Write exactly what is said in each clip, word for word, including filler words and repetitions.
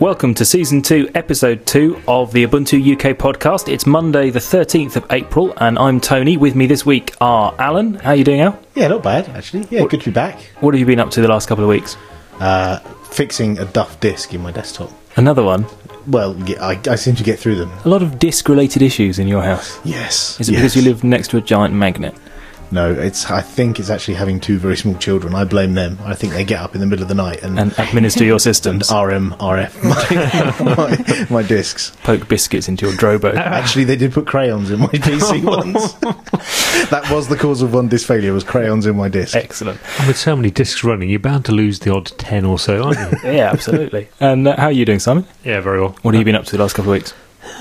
Welcome to Season two, Episode two of the Ubuntu U K podcast. It's Monday the thirteenth of April, and I'm Tony. With me this week are Alan. How are you doing, Al? Yeah, not bad, actually. Yeah, what, good to be back. What have you been up to the last couple of weeks? Uh, fixing a Duff disk in my desktop. Another one? Well, yeah, I, I seem to get through them. A lot of disk-related issues in your house. Yes. Is it yes. because you live next to a giant magnet? No, it's. I think it's actually having two very small children. I blame them. I think they get up in the middle of the night and, and administer your systems. And R M, R F my, my, my discs. Poke biscuits into your Drobo. Actually, they did put crayons in my P C once. That was the cause of one disk failure, was crayons in my disc. Excellent. And with so many discs running, you're bound to lose the odd ten or so, aren't you? Yeah, absolutely. And uh, how are you doing, Simon? Yeah, very well. What have you been up to the last couple of weeks?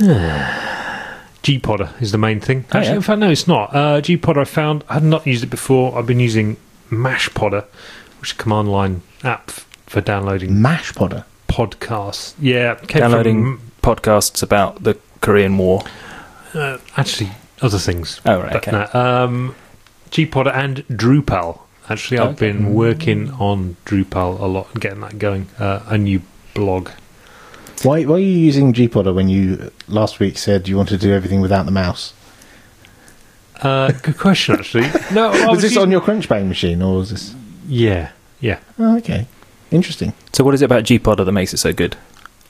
G-Podder is the main thing. Oh, Actually, yeah. in fact, no, it's not. Uh, G-Podder I found, I had not used it before. I've been using MashPodder, which is a command line app f- for downloading MashPodder? podcasts. Yeah. Came Downloading from, podcasts about the Korean War. uh, actually, other things. Oh, right, But okay. no, um, G-Podder and Drupal. Actually, I've Okay. been working on Drupal a lot and getting that going. Uh, a new blog. Why, why are you using G-Podder when you last week said you wanted to do everything without the mouse? Uh, good question, actually. No, I Was, was this using- on your Crunchbang machine, or was this... Yeah, yeah. Oh, okay. Interesting. So what is it about G-Podder that makes it so good?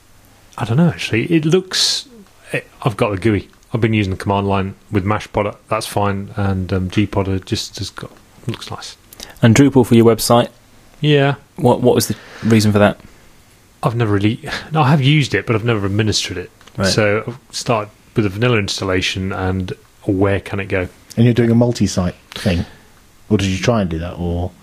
I don't know, actually. It looks... It, I've got the G U I. I've been using the command line with MashPodder. That's fine. And um, G-Podder just has got... looks nice. And Drupal for your website? Yeah. What What was the reason for that? I've never really... No, I have used it, but I've never administered it. Right. So I've started with a vanilla installation and where can it go? And you're doing a multi-site thing? Or did you try and do that, or...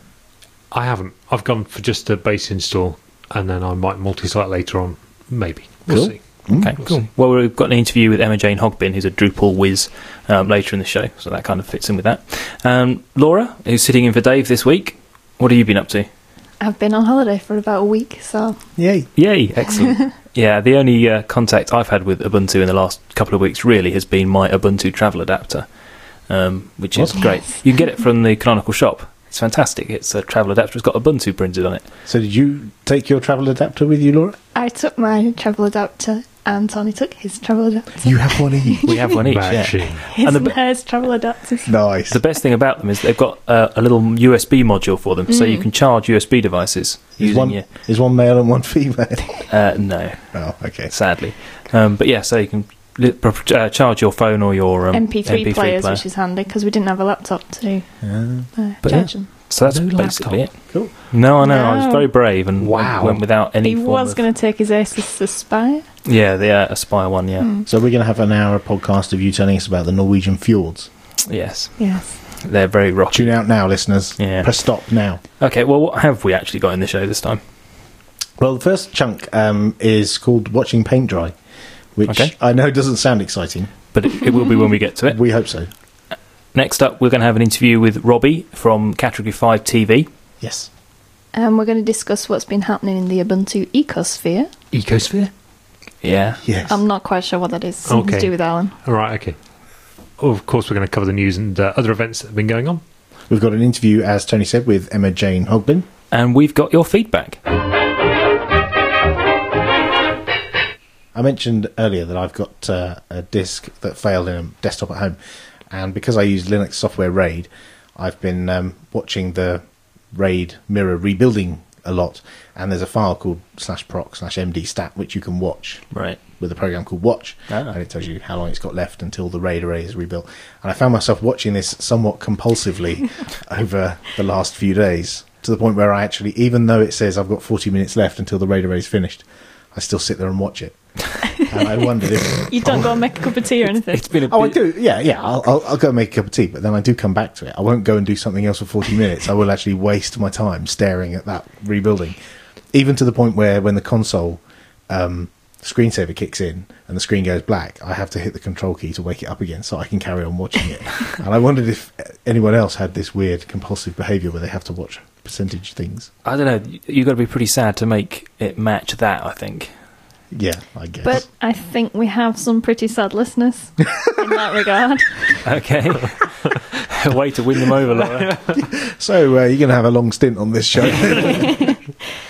I haven't. I've gone for just a base install and then I might multi-site later on. Maybe. We'll Cool. see. Mm, We'll Cool. see. Well, we've got an interview with Emma Jane Hogbin, who's a Drupal whiz, um, later in the show, so that kind of fits in with that. Um, Laura, who's sitting in for Dave this week, what have you been up to? I've been on holiday for about a week, so... Yay. Yay, excellent. Yeah, the only uh, contact I've had with Ubuntu in the last couple of weeks really has been my Ubuntu travel adapter, um, which is What? great. Yes. You can get it from the Canonical shop. It's fantastic. It's a travel adapter. It's got Ubuntu printed on it. So did you take your travel adapter with you, Laura? I took my travel adapter, and Tony took his travel adapter. You have one each. We have one each, yeah. Matching. His and and, the- hers travel adapters. Nice. The best thing about them is they've got uh, a little U S B module for them, so you can charge U S B devices Is using one, your... is one male and one female? Uh, no, Oh, okay. sadly. Um, but yeah, so you can li- pro- uh, charge your phone or your um, M P three, players, player. which is handy, because we didn't have a laptop to Uh, uh, But charge them. So that's No basically laptop. it. cool. No, I know. I was No. very brave and Wow. went without any He form was of... going to take his Asus Aspire. Yeah, the uh, Aspire one, yeah. Hmm. So we're going to have an hour podcast of you telling us about the Norwegian fjords. Yes, Yes. they're very rocky. Tune out now, listeners. Yeah. Press stop now. Okay, well, what have we actually got in the show this time? Well, the first chunk um, is called Watching Paint Dry, which Okay. I know doesn't sound exciting. But it, it will be when we get to it. We hope so. Next up, we're going to have an interview with Robbie from Category five T V. Yes. Um, we're going to discuss what's been happening in the Ubuntu ecosphere. Ecosphere? Yeah. Yes. I'm not quite sure what that is. Something Okay. to do with Alan. All right, okay. Oh, of course, we're going to cover the news and uh, other events that have been going on. We've got an interview, as Tony said, with Emma Jane Hogbin. And we've got your feedback. I mentioned earlier that I've got uh, a disk that failed in a desktop at home, and because I use Linux software RAID, I've been um, watching the RAID mirror rebuilding a lot, and there's a file called slash proc slash md stat which you can watch Right. with a program called Watch, Ah. and it tells you how long it's got left until the RAID array is rebuilt. And I found myself watching this somewhat compulsively over the last few days, to the point where I actually, even though it says I've got forty minutes left until the RAID array is finished, I still sit there and watch it. And I wondered if... You don't go and make a cup of tea or anything. It's been a Oh, I bit- do. Yeah, yeah. I'll, I'll, I'll go make a cup of tea, but then I do come back to it. I won't go and do something else for forty minutes. I will actually waste my time staring at that rebuilding, even to the point where when the console um, screensaver kicks in and the screen goes black, I have to hit the control key to wake it up again so I can carry on watching it. And I wondered if anyone else had this weird compulsive behaviour where they have to watch percentage things. I don't know. You've got to be pretty sad to make it match that, I think. Yeah, I guess. But I think we have some pretty sad listeners in that regard. Okay. A way to win them over, Laura. So uh, you're going to have a long stint on this show.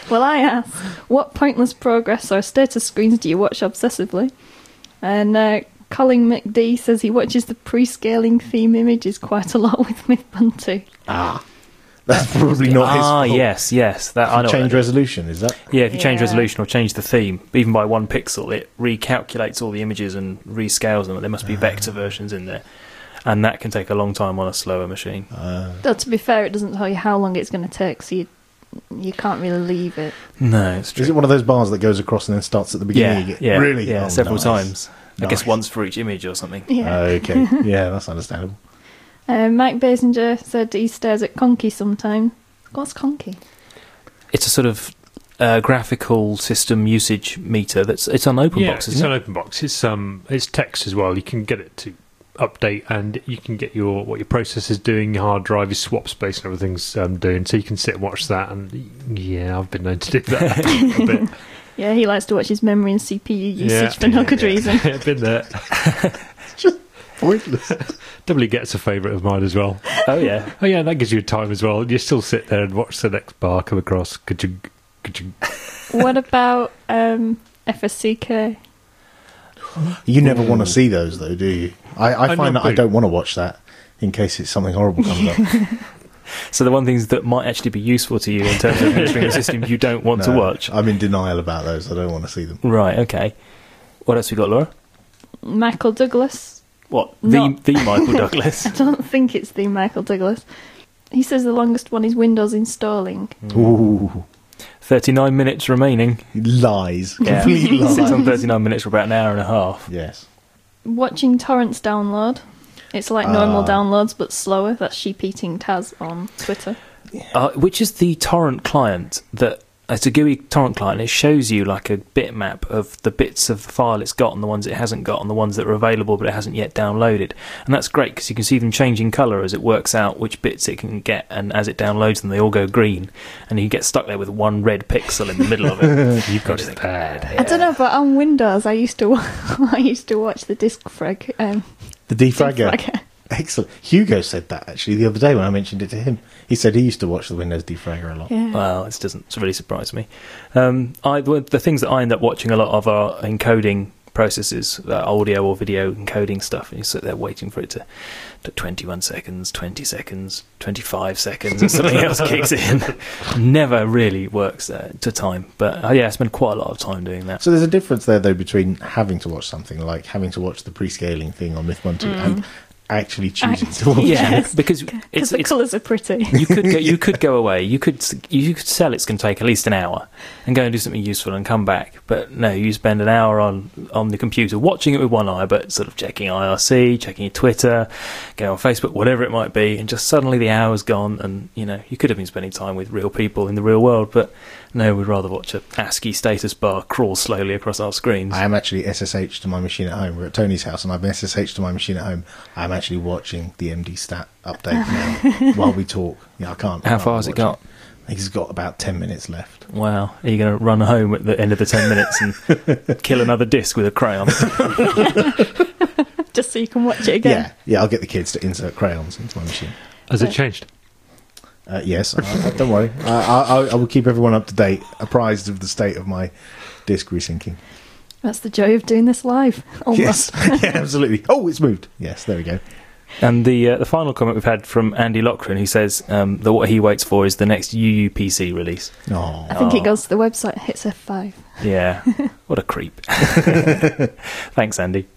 Well, I asked, what pointless progress or status screens do you watch obsessively? And uh, Colin McD says he watches the pre-scaling theme images quite a lot with Mythbuntu. Ah, that's probably not his Ah, fault. yes, yes. That I know. Change what that is. resolution, is that? Yeah, if you change Yeah. resolution or change the theme, even by one pixel, it recalculates all the images and rescales them. There must be vector versions in there. And that can take a long time on a slower machine. Uh, Though, to be fair, it doesn't tell you how long it's going to take, so you, you can't really leave it. No, it's true. is it one of those bars that goes across and then starts at the Yeah, beginning? yeah, Really? yeah, Oh, several nice. times. I guess Nice. once for each image or something. Yeah. Okay, yeah, that's understandable. Uh, Mike Basinger said he stares at Conky sometimes. What's Conky? It's a sort of uh, graphical system usage meter. That's it's on OpenBox, yeah, it's isn't an it? open box. It's um, it's text as well. You can get it to update, and you can get your what your processor's doing, your hard drive, your swap space, and everything's um, doing. So you can sit and watch that. And yeah, I've been known to do that a bit. Yeah, he likes to watch his memory and C P U usage Yeah. for no good reason. I've been there. Pointless. Doubly Gets a favourite of mine as well. Oh yeah. Oh yeah, that gives you time as well. You still sit there and watch the next bar come across. Could you? Could you? What about um, F S C K? You never want Ooh. to see those, though, do you? I, I I find know, that I but- don't want to watch that in case it's something horrible comes up. So the one things that might actually be useful to you in terms of administering a system you don't want to No, watch. I'm in denial about those. I don't want to see them. Right. Okay. What else we got, Laura? Michael Douglas. What the Not- the Michael Douglas? I don't think it's the Michael Douglas. He says the longest one is Windows installing. Ooh, Thirty-nine minutes remaining. lies. Yeah. Complete lies. Sits on thirty-nine minutes for about an hour and a half. Yes. Watching torrents download. It's like normal Ah. downloads, but slower. That's Sheep Eating Taz on Twitter. Uh, which is the torrent client that it's a G U I torrent client. It shows you like a bitmap of the bits of the file it's got and the ones it hasn't got and the ones that are available but it hasn't yet downloaded. And that's great because you can see them changing colour as it works out which bits it can get, and as it downloads them they all go green and you get stuck there with one red pixel in the middle of it. You've got it bad. I don't know, but on Windows, I used to I used to watch the disc frag. Um, The defragger. defragger. Excellent. Hugo said that actually the other day when I mentioned it to him. He said he used to watch the Windows defragger a lot. Yeah. Well, this doesn't really surprise me. Um, I, the the things that I end up watching a lot of are encoding processes, uh, audio or video encoding stuff, and you sit there waiting for it to, to twenty-one seconds, twenty seconds, twenty-five seconds, and something else kicks in. Never really works uh, to time. But uh, yeah, I spend quite a lot of time doing that. So there's a difference there, though, between having to watch something like having to watch the pre-scaling thing on Mythbuntu and actually choosing to watch Yeah, it. because Because it's, the it's colours are pretty. you could go, you could go away. You could you could sell it's going to take at least an hour and go and do something useful and come back. But no, you spend an hour on on the computer watching it with one eye, but sort of checking I R C, checking your Twitter, going on Facebook, whatever it might be, and just suddenly the hour's gone. And you know you could have been spending time with real people in the real world, but no, we'd rather watch a ASCII status bar crawl slowly across our screens. I am actually S S H to my machine at home. We're at Tony's house, and I'm S S H to my machine at home. I'm actually watching the M D stat update now while we talk. Yeah, I can't. I How can't far has it watch got? I think it's got about ten minutes left. Wow, are you going to run home at the end of the ten minutes and kill another disc with a crayon? Just so you can watch it again. Yeah, yeah. I'll get the kids to insert crayons into my machine. Has it changed? Uh, yes, I, I, don't worry. I, I, I will keep everyone up to date, apprised of the state of my disc resyncing. That's the joy of doing this live. Yes, Almost. yeah, absolutely. Oh, it's moved. Yes, there we go. And the uh, the final comment we've had from Andy Lochran, who says um, that what he waits for is the next U U P C release. Oh, I think Oh. it goes to the website and hits F five. Yeah, what a creep. Thanks, Andy.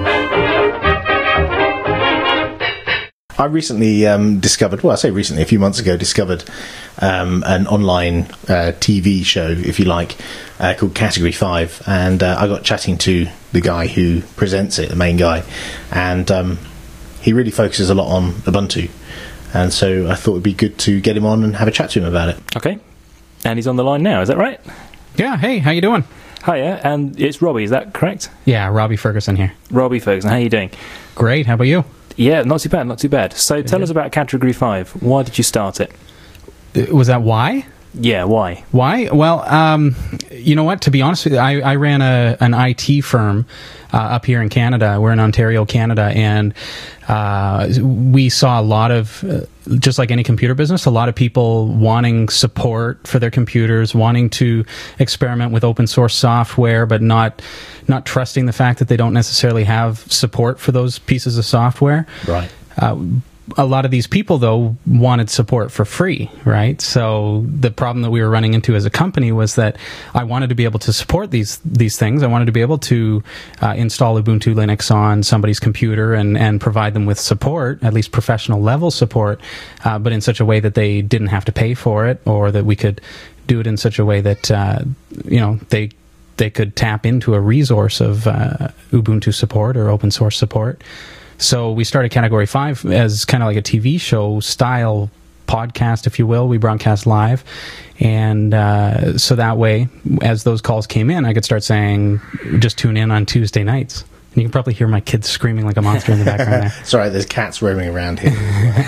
I recently um, discovered, well, I say recently, a few months ago, discovered um, an online uh, T V show, if you like, uh, called Category five. And uh, I got chatting to the guy who presents it, the main guy. And um, he really focuses a lot on Ubuntu. And so I thought it would be good to get him on and have a chat to him about it. Okay, Andy's on the line now, is that right? Yeah, hey, how you doing? Hiya, and it's Robbie, is that correct? Yeah, Robbie Ferguson here. Robbie Ferguson, how are you doing? Great, how about you? Yeah, not too bad, not too bad. So tell us about Category five. Why did you start it? Uh, Was that why? Yeah, why? Why? Well, um, you know what? To be honest with you, I, I ran a an I T firm uh, up here in Canada. We're in Ontario, Canada, and uh, we saw a lot of, uh, just like any computer business, a lot of people wanting support for their computers, wanting to experiment with open source software, but not not trusting the fact that they don't necessarily have support for those pieces of software. Right. Uh, a lot of these people, though, wanted support for free, right? So the problem that we were running into as a company was that I wanted to be able to support these these things. I wanted to be able to uh, install Ubuntu Linux on somebody's computer and, and provide them with support, at least professional level support, uh, but in such a way that they didn't have to pay for it, or that we could do it in such a way that, uh, you know, they they could tap into a resource of uh, Ubuntu support or open source support. So we started Category five as kind of like a T V show style podcast, if you will. We broadcast live. And uh, so that way, as those calls came in, I could start saying, just tune in on Tuesday nights. And you can probably hear my kids screaming like a monster in the background there. Sorry, there's cats roaming around here.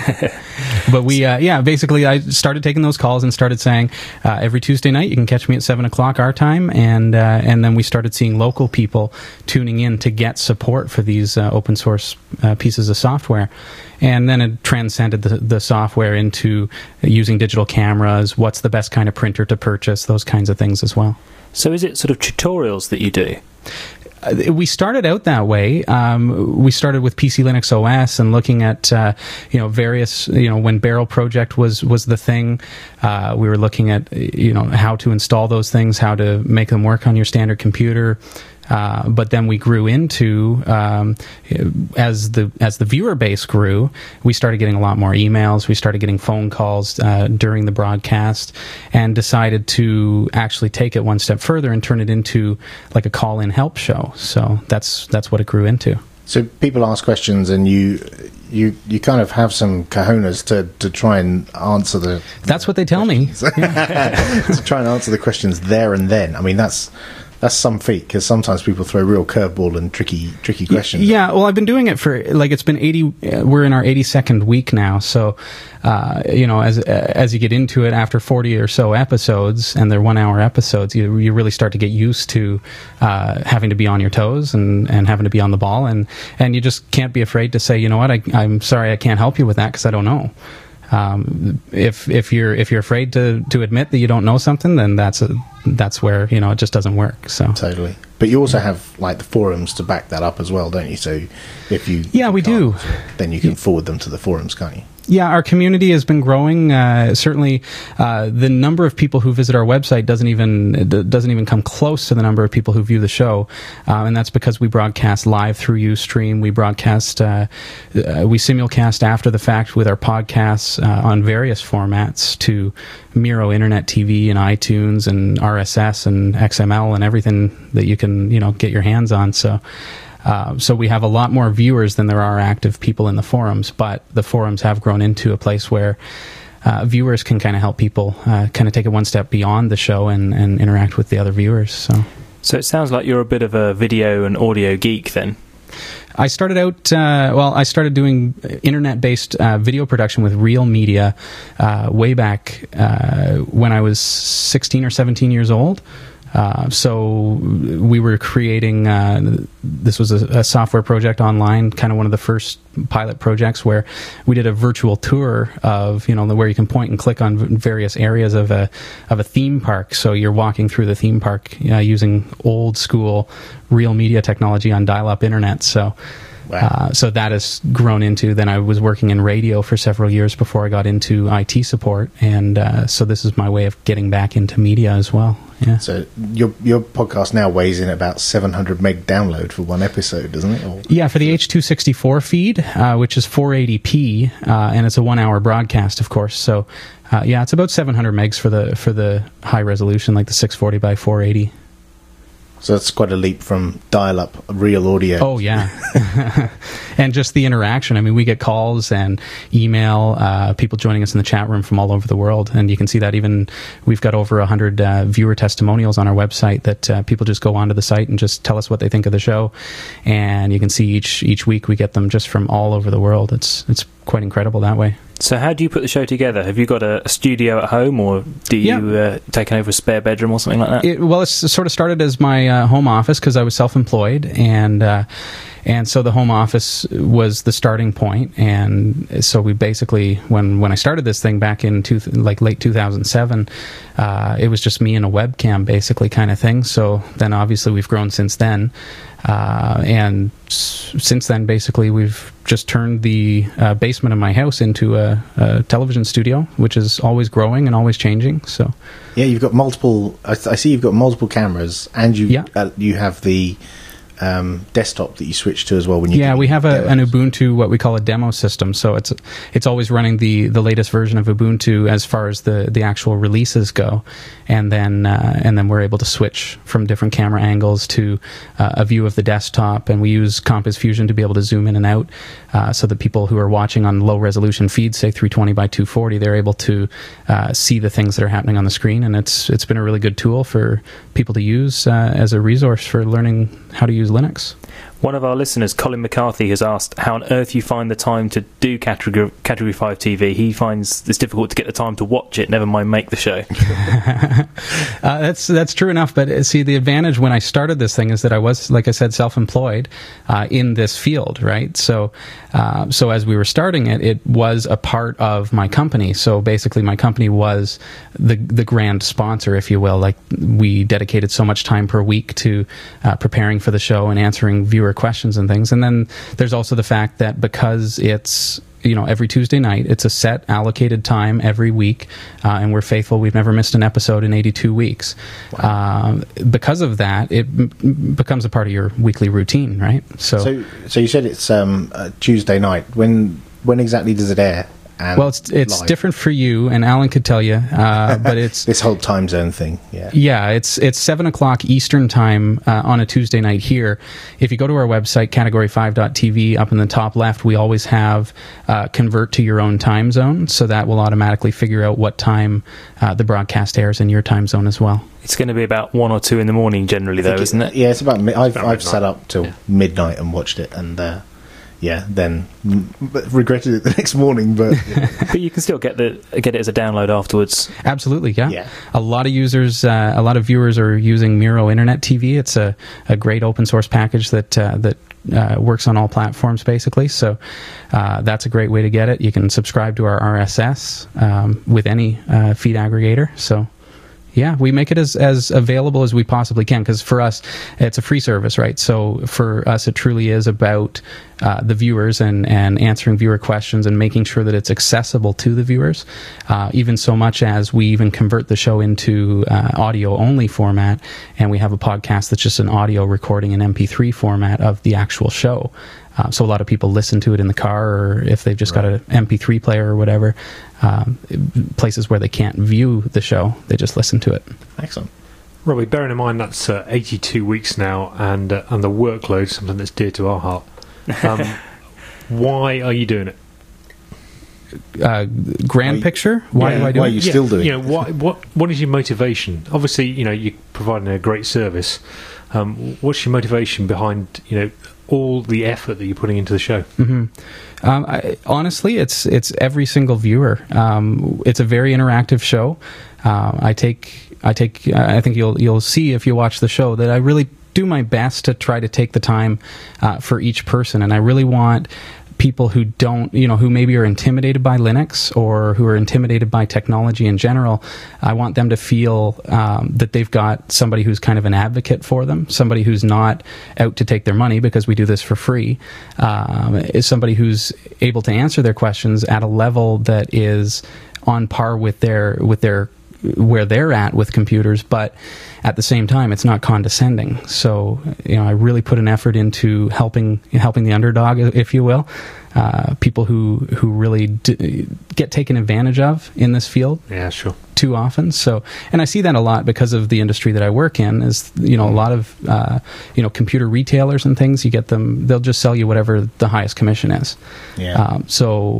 But we, uh, yeah, basically I started taking those calls and started saying, uh, every Tuesday night you can catch me at seven o'clock our time. And uh, and then we started seeing local people tuning in to get support for these uh, open source uh, pieces of software. And then it transcended the, the software into using digital cameras, what's the best kind of printer to purchase, those kinds of things as well. So is it sort of tutorials that you do? Uh, we started out that way. Um, we started with P C Linux O S and looking at uh, you know various you know when Barrel Project was was the thing. Uh, we were looking at you know how to install those things, how to make them work on your standard computer. Uh, but then we grew into um, as the as the viewer base grew, we started getting a lot more emails. We started getting phone calls uh, during the broadcast, and decided to actually take it one step further and turn it into like a call-in help show. So that's that's what it grew into. So people ask questions, and you you you kind of have some cojones to, to try and answer the. That's what they tell me. Yeah. To try and answer the questions there and then. I mean, that's. That's some feat, because sometimes people throw real curveball and tricky, tricky questions. Yeah, well, I've been doing it for like it's been eighty. Uh, we're in our eighty-second week now, so uh, you know, as uh, as you get into it after forty or so episodes, and they're one-hour episodes, you you really start to get used to uh, having to be on your toes and, and having to be on the ball, and and you just can't be afraid to say, you know what, I, I'm sorry, I can't help you with that because I don't know. Um, if if you're if you're afraid to, to admit that you don't know something, then that's a that's where you know it just doesn't work. So totally. But you also have like the forums to back that up as well, don't you? So if you yeah, we do. Then you can forward them to the forums, can't you? Yeah, our community has been growing. Uh, certainly, uh, the number of people who visit our website doesn't even doesn't even come close to the number of people who view the show, uh, and that's because we broadcast live through Ustream. We broadcast, uh, uh, we simulcast after the fact with our podcasts uh, on various formats to Miro Internet T V and iTunes and R S S and X M L and everything that you can you know get your hands on. So. Uh, so we have a lot more viewers than there are active people in the forums, but the forums have grown into a place where uh, viewers can kind of help people uh, kind of take it one step beyond the show and, and interact with the other viewers. So, so it sounds like you're a bit of a video and audio geek then. I started out, uh, well, I started doing internet-based uh, video production with Real Media uh, way back uh, when I was sixteen or seventeen years old. Uh, so we were creating, uh, this was a, a software project online, kind of one of the first pilot projects where we did a virtual tour of, you know, where you can point and click on various areas of a, of a theme park. So you're walking through the theme park uh, using old school Real Media technology on dial-up internet. So, wow. uh, so that has grown into, then I was working in radio for several years before I got into I T support. And, uh, so this is my way of getting back into media as well. Yeah. So your your podcast now weighs in about seven hundred meg download for one episode, doesn't it? Or yeah, for the H two sixty-four feed, uh, which is four eighty p, uh, and it's a one-hour broadcast, of course. So, uh, yeah, it's about seven hundred megs for the for the high resolution, like the six forty by four eighty. So that's quite a leap from dial-up real audio. Oh, yeah. And just the interaction. I mean, we get calls and email, uh, people joining us in the chat room from all over the world. And you can see that even we've got over one hundred uh, viewer testimonials on our website that uh, people just go onto the site and just tell us what they think of the show. And you can see each each week we get them just from all over the world. It's it's quite incredible that way. So how do you put the show together? Have you got a, a studio at home, or do you Yeah. uh, take over a spare bedroom or something like that? It, well, it's sort of started as my uh, home office because I was self-employed, and uh, and so the home office was the starting point. And so we basically, when when I started this thing back in two, like late two thousand seven, uh, it was just me and a webcam, basically, kind of thing. So then, obviously, we've grown since then, uh, and s- since then, basically, we've just turned the uh, basement of my house into a, a television studio, which is always growing and always changing. So. Yeah, you've got multiple. I, I see you've got multiple cameras, and you Yeah. uh, you have the um, desktop that you switch to as well. When you Yeah, do we have a, an demos. Ubuntu, what we call a demo system. So it's it's always running the, the latest version of Ubuntu as far as the, the actual releases go, and then uh, and then we're able to switch from different camera angles to uh, a view of the desktop. And we use Compass Fusion to be able to zoom in and out, uh, so that people who are watching on low resolution feeds, say three twenty by two forty, they're able to uh, see the things that are happening on the screen. And it's it's been a really good tool for people to use uh, as a resource for learning how to use Linux. One of our listeners, Colin McCarthy, has asked how on earth you find the time to do Category, category five T V. He finds it's difficult to get the time to watch it, never mind make the show. uh, that's that's true enough. But uh, see, the advantage when I started this thing is that I was, like I said, self-employed uh, in this field, right? So, uh, so as we were starting it, it was a part of my company. So basically, my company was the the grand sponsor, if you will. Like, we dedicated so much time per week to uh, preparing for the show and answering viewer questions and things. And then there's also the fact that because it's, you know, every Tuesday night, it's a set allocated time every week, uh, and we're faithful. We've never missed an episode in eighty-two weeks. Wow. Uh, because of that, it m- becomes a part of your weekly routine, right? So, So, so you said it's um, uh, Tuesday night. When when exactly does it air? And well, it's it's live? different for you, and Alan could tell you, uh, but it's This whole time zone thing. Yeah. Yeah, it's it's seven o'clock Eastern time uh, on a Tuesday night here. If you go to our website, category five dot t v, up in the top left, we always have uh, convert to your own time zone, so that will automatically figure out what time uh, the broadcast airs in your time zone as well. It's going to be about one or two in the morning generally, though, isn't it? Yeah, it's about. Mi- I've about I've midnight. sat up till Yeah. midnight and watched it, and uh, yeah, then mm, but regretted it the next morning. But yeah. But you can still get the get it as a download afterwards. Absolutely, yeah. Yeah. A lot of users, uh, a lot of viewers are using Miro Internet T V. It's a, a great open source package that uh, that uh, works on all platforms, basically. So uh, that's a great way to get it. You can subscribe to our R S S um, with any uh, feed aggregator. So. Yeah, we make it as, as available as we possibly can, because for us, it's a free service, right? So for us, it truly is about uh, the viewers and, and answering viewer questions and making sure that it's accessible to the viewers, uh, even so much as we even convert the show into uh, audio-only format, and we have a podcast that's just an audio recording in M P three format of the actual show. Uh, so a lot of people listen to it in the car, or if they've just got an M P three player or whatever, um, places where they can't view the show, they just listen to it. Excellent. Robbie, bearing in mind that's uh, eighty-two weeks now, and uh, and the workload, something that's dear to our heart. Um, why are you doing it? Uh, grand Why you- picture? Why Yeah, do I do why it? you still doing You know, it? what what what is your motivation? Obviously, you know, you're providing a great service. Um, what's your motivation behind, you know, all the effort that you're putting into the show? hmm Um, I, honestly, it's it's every single viewer. Um, it's a very interactive show. Uh, I take I take I think you'll you'll see if you watch the show that I really do my best to try to take the time uh, for each person, and I really want people who don't, you know, who maybe are intimidated by Linux or who are intimidated by technology in general. I want them to feel um, that they've got somebody who's kind of an advocate for them, somebody who's not out to take their money, because we do this for free, um, is somebody who's able to answer their questions at a level that is on par with their with their where they're at with computers, but at the same time, it's not condescending. So, you know, I really put an effort into helping helping the underdog, if you will, uh, people who who really d- get taken advantage of in this field Yeah, sure. too often. So, and I see that a lot because of the industry that I work in. Is, you know, a lot of uh, you know, computer retailers and things. You get them; they'll just sell you whatever the highest commission is. Yeah. Um, so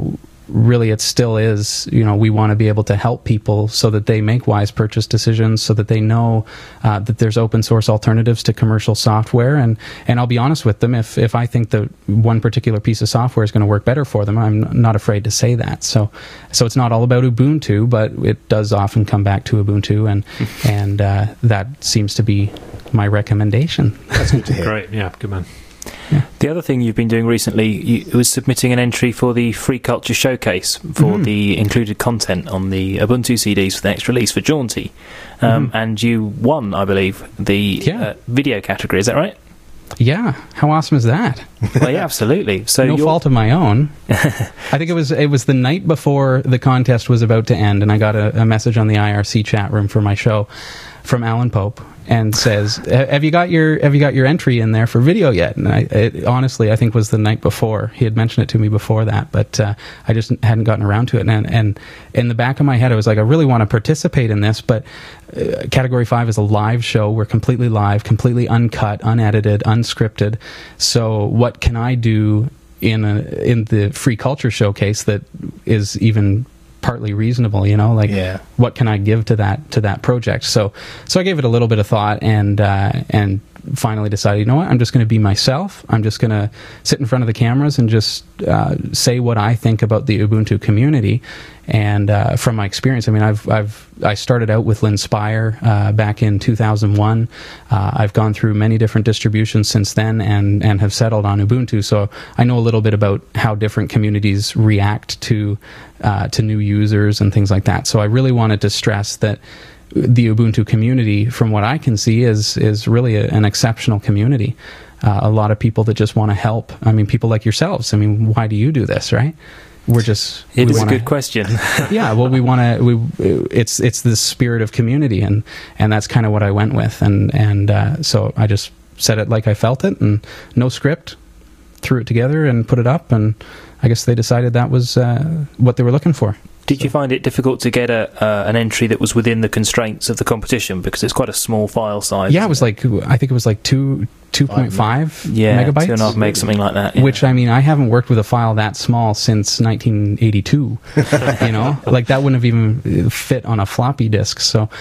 really it still is, you know, we want to be able to help people so that they make wise purchase decisions, so that they know uh, that there's open source alternatives to commercial software. And, and I'll be honest with them, if, if I think that one particular piece of software is going to work better for them, I'm not afraid to say that. So, so it's not all about Ubuntu, but it does often come back to Ubuntu, and, and uh, that seems to be my recommendation. That's good to hear. Great, yeah, good man. Yeah. The other thing you've been doing recently, you was submitting an entry for the Free Culture Showcase for Mm-hmm. the included content on the Ubuntu C Ds for the next release for Jaunty. Um, Mm-hmm. and you won, I believe, the Yeah. uh, video category. Is that right? Yeah, how awesome is that? Well, yeah, absolutely. So No you're- fault of my own. I think it was it was the night before the contest was about to end, and I got a, a message on the I R C chat room for my show from Alan Pope, and says, "Have you got your Have you got your entry in there for video yet?" And I, it, honestly, I think it was the night before. He had mentioned it to me before that, but uh, I just hadn't gotten around to it. And, and in the back of my head, I was like, I really want to participate in this, but uh, Category Five is a live show. We're completely live, completely uncut, unedited, unscripted. So what can I do in a, in the Free Culture Showcase that is even partly reasonable, you know, like Yeah. what can I give to that to that project? So so I gave it a little bit of thought, and uh, and finally decided, you know what, I'm just going to be myself. I'm just going to sit in front of the cameras and just uh, say what I think about the Ubuntu community. And uh, from my experience, I mean, I've I've I started out with Linspire uh, back in two thousand one. Uh, I've gone through many different distributions since then, and and have settled on Ubuntu. So I know a little bit about how different communities react to uh, to new users and things like that. So I really wanted to stress that the Ubuntu community, from what I can see, is is really a, an exceptional community. Uh, a lot of people that just want to help. I mean, people like yourselves. I mean, why do you do this, right? We're just. It we is a wanna, good question. yeah, well, we want to. We it's it's the spirit of community, and and that's kind of what I went with, and and uh, so I just said it like I felt it, and no script, threw it together and put it up, and I guess they decided that was uh, what they were looking for. Did you find it difficult to get a uh, an entry that was within the constraints of the competition, because it's quite a small file size? Yeah, it was like I think it was like two two point five yeah, megabytes, two and a half meg, something like that. Yeah. Which, I mean, I haven't worked with a file that small since nineteen eighty-two. You know, like that wouldn't have even fit on a floppy disk. So,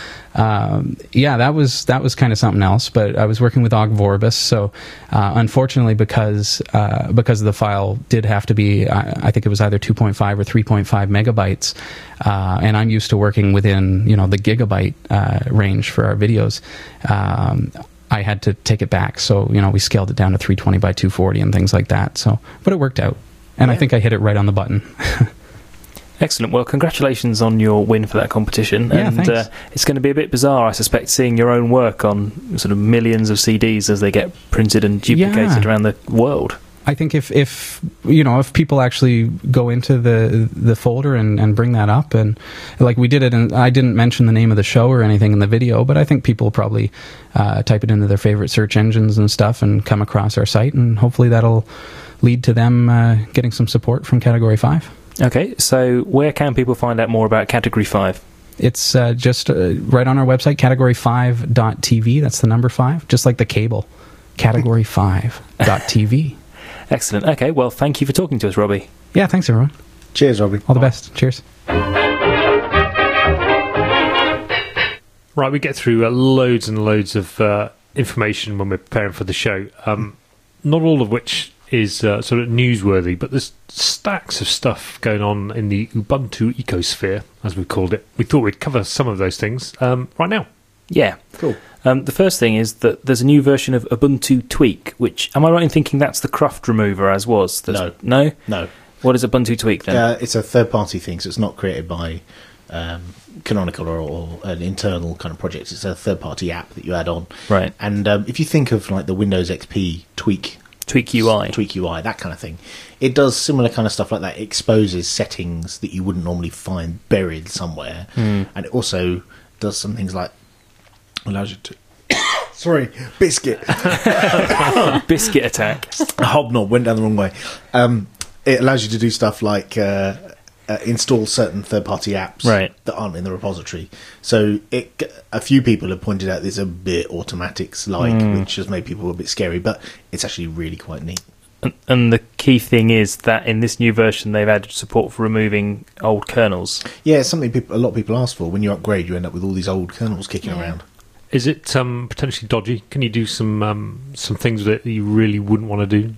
um, yeah, that was that was kind of something else. But I was working with Ogg Vorbis, so uh, unfortunately, because uh, because the file did have to be, I, I think it was either two point five or three point five megabytes, uh, and I'm used to working within, you know, the gigabyte uh, range for our videos. Um, I had to take it back, so you know we scaled it down to three twenty by two forty and things like that. So, but it worked out, and Yeah. I think I hit it right on the button. Excellent. Well, congratulations on your win for that competition. Yeah, and thanks. Uh, it's going to be a bit bizarre, I suspect, seeing your own work on sort of millions of C Ds as they get printed and duplicated Yeah. around the world. I think if, if you know if people actually go into the the folder and, and bring that up, and like we did it, and I didn't mention the name of the show or anything in the video, but I think people will probably uh, type it into their favorite search engines and stuff and come across our site, and hopefully that'll lead to them uh, getting some support from Category Five. Okay, so where can people find out more about Category five? It's uh, just uh, right on our website, category five dot t v. That's the number five, just like the cable, category five dot t v. Excellent. Okay, well, thank you for talking to us, Robbie. Yeah, thanks, everyone. Cheers, Robbie. All the best. Cheers. Right, we get through uh, loads and loads of uh, information when we're preparing for the show, um, not all of which is uh, sort of newsworthy, but there's stacks of stuff going on in the Ubuntu ecosphere, as we've called it. We thought we'd cover some of those things um, right now. Yeah. Cool. Um, the first thing is that there's a new version of Ubuntu Tweak, which, am I right in thinking that's the Cruft remover as was? There's- No. No? No. What is Ubuntu Tweak then? Uh, it's a third-party thing, so it's not created by um, Canonical or, or an internal kind of project. It's a third-party app that you add on. Right. And um, if you think of like the Windows X P Tweak, Tweak U I. Tweak U I, that kind of thing, it does similar kind of stuff like that. It exposes settings that you wouldn't normally find buried somewhere, Hmm. and it also does some things like allows you to. Sorry, biscuit. Biscuit attack. A hobnob went down the wrong way. Um, it allows you to do stuff like uh, uh, install certain third-party apps Right. that aren't in the repository. So it, a few people have pointed out there's a bit automatics-like, Mm. which has made people a bit scary, but it's actually really quite neat. And, and the key thing is that in this new version, they've added support for removing old kernels. Yeah, it's something people, a lot of people ask for. When you upgrade, you end up with all these old kernels kicking Yeah. around. Is it um, potentially dodgy? Can you do some um, some things that you really wouldn't want to do?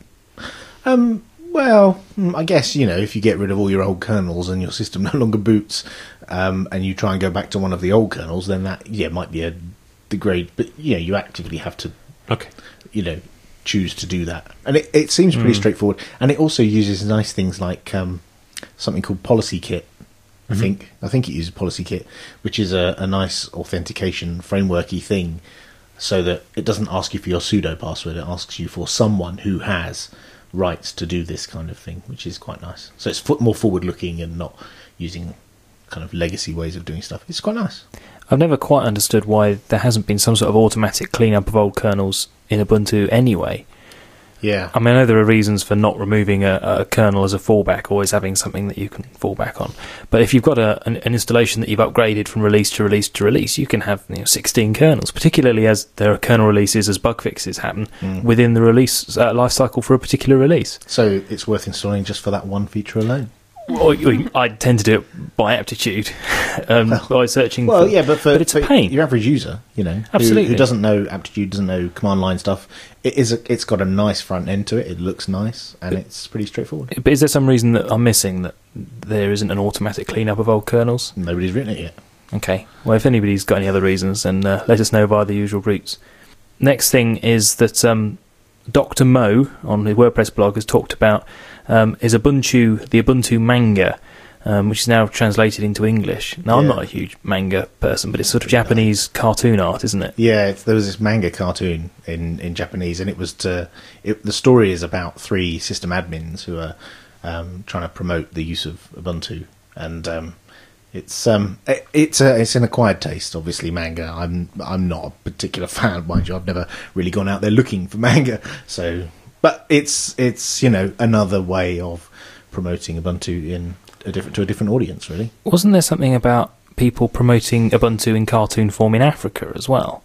Um, well, mm, I guess, you know, if you get rid of all your old kernels and your system no longer boots, um, and you try and go back to one of the old kernels, then that, yeah, might be a degrade. But, yeah, you actively have to, Okay. you know, choose to do that. And it, it seems pretty Mm. straightforward. And it also uses nice things like um, something called Policy Kit, I Mhm. think. I think it uses Policy Kit, which is a, a nice authentication frameworky thing, so that it doesn't ask you for your pseudo password. It asks you for someone who has rights to do this kind of thing, which is quite nice. So it's fo- more forward looking and not using kind of legacy ways of doing stuff. It's quite nice. I've never quite understood why there hasn't been some sort of automatic cleanup of old kernels in Ubuntu anyway. Yeah. I mean, I know there are reasons for not removing a, a kernel as a fallback, always having something that you can fall back on. But if you've got a, an, an installation that you've upgraded from release to release to release, you can have, you know, sixteen kernels, particularly as there are kernel releases as bug fixes happen Mm. within the release uh, life cycle for a particular release. So it's worth installing just for that one feature alone. Or, or I tend to do it by aptitude, um, Well- by searching Well, for... yeah, but for, but it's a for pain. your average user, you know, who- Absolutely. who doesn't know aptitude, doesn't know command line stuff, it is a, it's got a nice front end to it. It looks nice, and it's pretty straightforward. But is there some reason that I'm missing that there isn't an automatic cleanup of old kernels? Nobody's written it yet. Okay. Well, if anybody's got any other reasons, then uh, let us know via the usual routes. Next thing is that um, Doctor Mo on the WordPress blog has talked about um, is Ubuntu, the Ubuntu manga, um, which is now translated into English. Now, I'm Yeah. not a huge manga person, but it's sort of Japanese cartoon art, isn't it? Yeah, it's, there was this manga cartoon in, in Japanese, and it was to. It, the story is about three system admins who are um, trying to promote the use of Ubuntu, and um, it's um, it, it's a, it's an acquired taste, obviously. Manga. I'm I'm not a particular fan, mind you. I've never really gone out there looking for manga, so but it's it's you know another way of promoting Ubuntu in a different to a different audience, really. Wasn't there something about people promoting Ubuntu in cartoon form in Africa as well?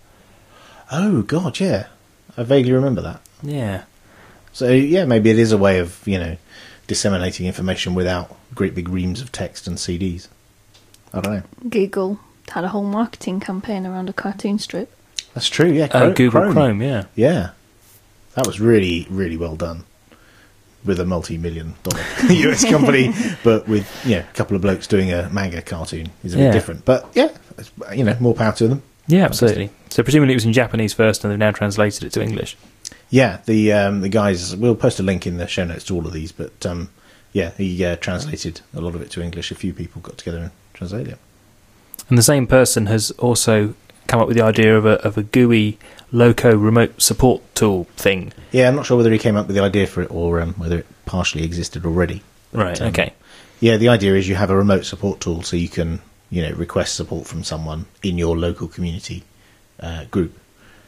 Oh God, yeah, I vaguely remember that. Yeah. So yeah, maybe it is a way of, you know, disseminating information without great big reams of text and C Ds. I don't know. Google had a whole marketing campaign around a cartoon strip. That's true. Yeah, Uh, Chrome- Google Chrome. Chrome, yeah. Yeah, that was really really well done with a multi-million dollar U S company, but with yeah a couple of blokes doing a manga cartoon is a Yeah. bit different. But yeah, it's, you know, more power to them. Yeah, absolutely. So presumably it was in Japanese first and they've now translated it to English. Yeah, the um, the guys. We'll post a link in the show notes to all of these, but um, yeah, he uh, translated a lot of it to English. A few people got together and translated it. And the same person has also come up with the idea of a, of a G U I loco remote support tool thing. Yeah, I'm not sure whether he came up with the idea for it or um, whether it partially existed already. Right, um, okay. Yeah, the idea is you have a remote support tool, so you can, you know, request support from someone in your local community uh, group,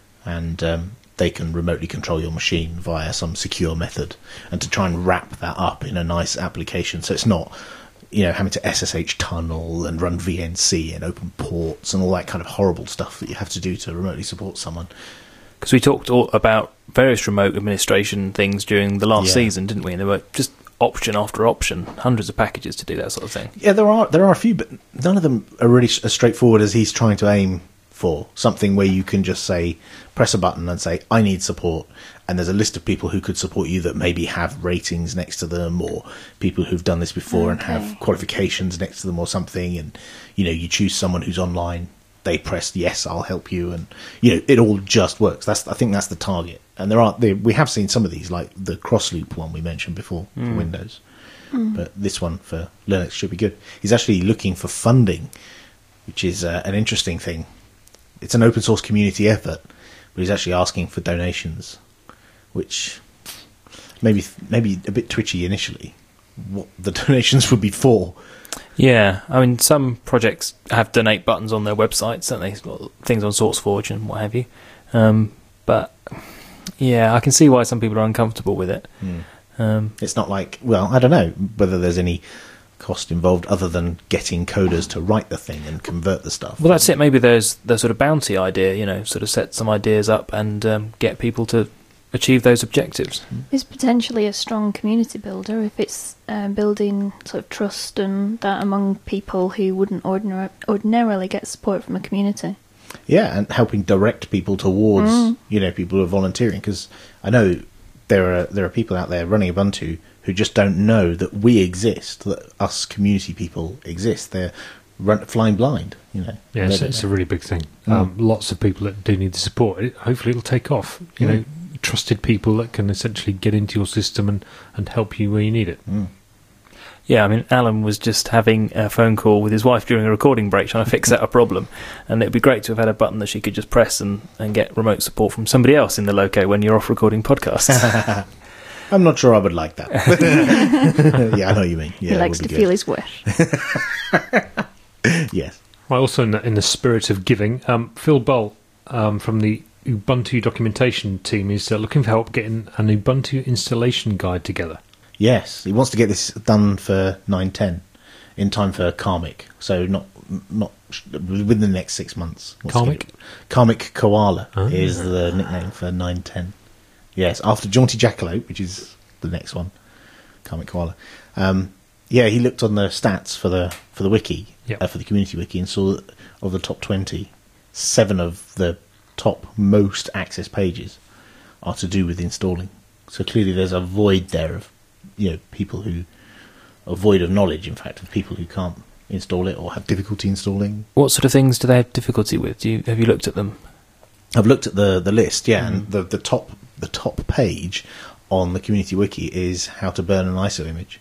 and um, they can remotely control your machine via some secure method, and to try and wrap that up in a nice application, so it's not, you know, having to S S H tunnel and run V N C and open ports and all that kind of horrible stuff that you have to do to remotely support someone. Because we talked all about various remote administration things during the last Yeah. season, didn't we? And there were just option after option, hundreds of packages to do that sort of thing. Yeah, there are there are a few, but none of them are really as straightforward as he's trying to aim for. Something where you can just say, press a button and say, I need support, and there's a list of people who could support you that maybe have ratings next to them, or people who've done this before and Okay. have qualifications next to them or something, and you know, you choose someone who's online, they press yes, I'll help you, and you know, it all just works. That's I think that's the target. And there are there, we have seen some of these, like the Crossloop one we mentioned before for Windows. But this one for Linux should be good. He's actually looking for funding, which is uh, an interesting thing. It's an open source community effort, but he's actually asking for donations, which maybe maybe a bit twitchy initially. What the donations would be for? Yeah, I mean, some projects have donate buttons on their websites, don't they? Well, things on SourceForge and what have you. Um, but yeah, I can see why some people are uncomfortable with it. Um, It's not like, well, I don't know whether there's any cost involved other than getting coders to write the thing and convert the stuff. well, that's it. Maybe there's the sort of bounty idea, you know, sort of set some ideas up and um, get people to achieve those objectives. It's potentially a strong community builder if it's um, building sort of trust and that among people who wouldn't ordinar- ordinarily get support from a community. Yeah, and helping direct people towards, Mm. you know, people who are volunteering. Because I know there are there are people out there running Ubuntu who just don't know that we exist, that us community people exist. They're run, flying blind, you know. Yeah, They it's, don't it's a know. really big thing. Mm. Um, lots of people that do need the support. It, hopefully it'll take off. You Mm. know, trusted people that can essentially get into your system and, and help you where you need it. Mm. Yeah, I mean, Alan was just having a phone call with his wife during a recording break trying to fix out a problem, and it'd be great to have had a button that she could just press and, and get remote support from somebody else in the loco when you're off recording podcasts. I'm not sure I would like that. Yeah, I know what you mean. Yeah, he it likes would to be feel good. his wish. Yes. Right, also in the, in the spirit of giving, um, Phil Bull um, from the Ubuntu documentation team is uh, looking for help getting an Ubuntu installation guide together. Yes, he wants to get this done for nine ten in time for Karmic. So not not within the next six months. Wants to Karmic? get it- Karmic Koala Ah. is the nickname for nine ten. Yes, after Jaunty Jackalope, which is the next one, Karmic Koala. Um, yeah, he looked on the stats for the for the wiki, Yep. uh, for the community wiki, and saw that of the top twenty, seven of the top most access pages are to do with installing. So clearly, there's a void there of, you know, people who, a void of knowledge, in fact, of people who can't install it or have difficulty installing. What sort of things do they have difficulty with? Do you, have you looked at them? I've looked at the, the list, yeah, Mm. and the the top the top page on the community wiki is how to burn an I S O image.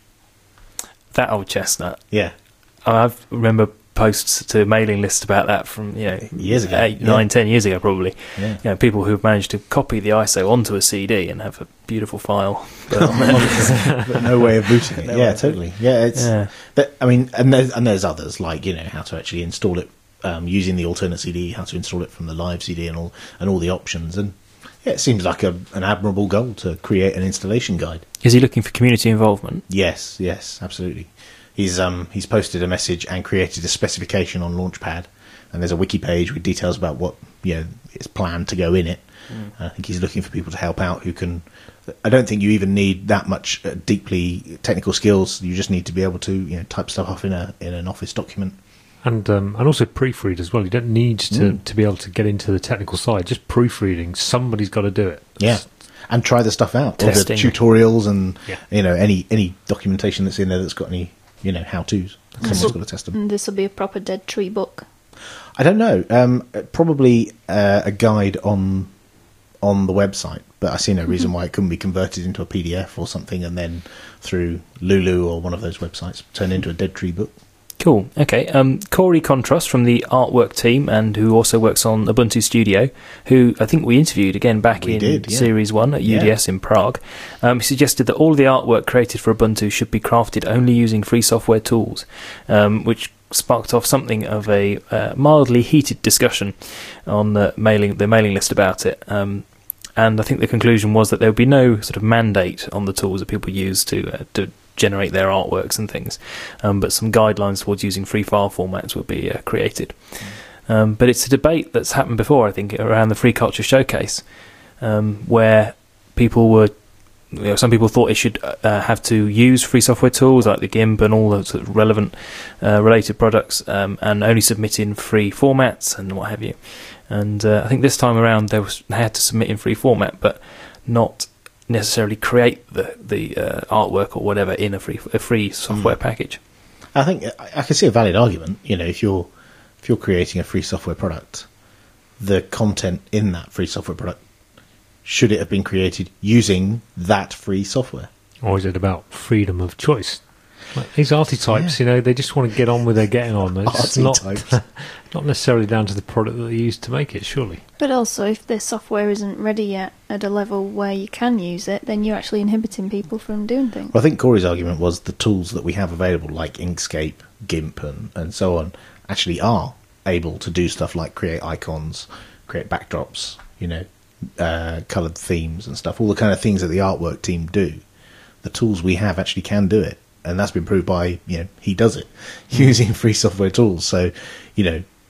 That old chestnut. Yeah, I remember posts to mailing lists about that from, you know, Years ago, eight, yeah. nine, ten years ago probably. yeah. You know, people who've managed to copy the I S O onto a C D and have a beautiful file. But on there. But no way of booting it. No yeah, way. totally. Yeah, it's. Yeah. But, I mean, and there's and there's others like, you know, how to actually install it um, using the alternate C D, how to install it from the live C D, and all and all the options. And yeah, it seems like a, an admirable goal to create an installation guide. Is he looking for community involvement? Yes, yes, absolutely. He's um he's posted a message and created a specification on Launchpad, and there's a wiki page with details about what, you know, is planned to go in it. Mm. I think he's looking for people to help out who can. I don't think you even need that much uh, deeply technical skills. You just need to be able to, you know, type stuff up in a in an Office document. And um, and also proofread as well. You don't need to, Mm. to be able to get into the technical side. Just proofreading. Somebody's got to do it. Yeah, and try the stuff out. All the Testing. tutorials and Yeah. you know any any documentation that's in there that's got any, you know, how tos. Someone's So- got to test them. And this will be a proper Dead Tree book. I don't know. Um, probably uh, a guide on on the website, but I see no reason why it couldn't be converted into a P D F or something, and then through Lulu or one of those websites turned into a Dead Tree book. Cool. Okay. Um, Corey Contrast from the artwork team, and who also works on Ubuntu Studio, who I think we interviewed again back We in did, yeah. Series one at U D S Yeah. in Prague. Um, he suggested that all the artwork created for Ubuntu should be crafted only using free software tools, um, which sparked off something of a uh, mildly heated discussion on the mailing the mailing list about it. Um, and I think the conclusion was that there would be no sort of mandate on the tools that people use to uh, to generate their artworks and things, um, but some guidelines towards using free file formats would be uh, created. Um, but it's a debate that's happened before, I think, around the Free Culture Showcase, um, where people were, you know, some people thought it should uh, have to use free software tools like the GIMP and all the sort of relevant uh, related products, um, and only submit in free formats and what have you. And uh, I think this time around they, was, they had to submit in free format, but not necessarily create the the uh, artwork or whatever in a free a free software Mm. package. I think I I can see a valid argument. You know, if you're if you're creating a free software product, the content in that free software product, should it have been created using that free software? Or is it about freedom of choice? Like these archetypes, Yeah. you know, they just want to get on with their getting on. It's not, Archetypes. not necessarily down to the product that they use to make it, surely. But also, if the software isn't ready yet at a level where you can use it, then you're actually inhibiting people from doing things. Well, I think Corey's argument was the tools that we have available, like Inkscape, GIMP, and, and so on, actually are able to do stuff like create icons, create backdrops, you know, uh, coloured themes and stuff. All the kind of things that the artwork team do. The tools we have actually can do it, and that's been proved by, you know, he does it using free software tools. So, you know,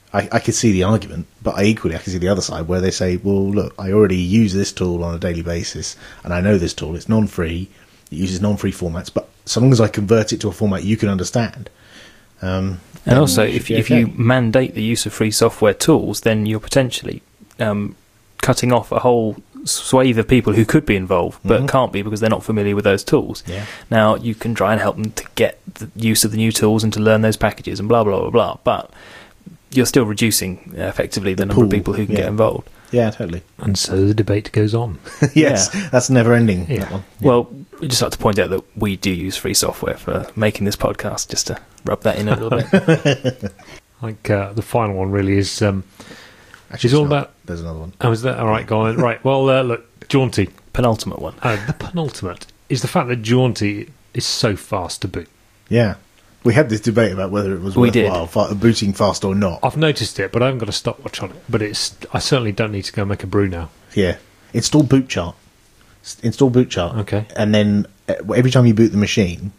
I, I could see the argument, but I equally I can see the other side where they say, well, look, I already use this tool on a daily basis, and I know this tool. It's non-free. It uses non-free formats, but so long as I convert it to a format you can understand. Um, And also, it should if be if okay. you mandate the use of free software tools, then you're potentially um, cutting off a whole swathe of people who could be involved but Mhm. can't be because they're not familiar with those tools. Yeah. Now, you can try and help them to get the use of the new tools and to learn those packages and blah, blah, blah, blah, but you're still reducing uh, effectively the, The number of pool, people who can yeah. get involved. Yeah, totally. And so the debate goes on. Yes, that's never ending. Yeah. That one. Yeah. Well, we just like to point out that we do use free software for making this podcast, just to rub that in a little bit. Like uh, the final one really is. Um, Actually, it's all it's not. about. There's another one. Oh, is that all right? Go on. Right. Well, uh, look, Jaunty. Penultimate one. Uh, the penultimate is the fact that Jaunty is so fast to boot. Yeah. We had this debate about whether it was We did. worthwhile fa- booting fast or not. I've noticed it, but I haven't got a stopwatch on it. But it's. I certainly don't need to go make a brew now. Yeah. Install boot chart. S- Install boot chart. Okay. And then uh, every time you boot the machine,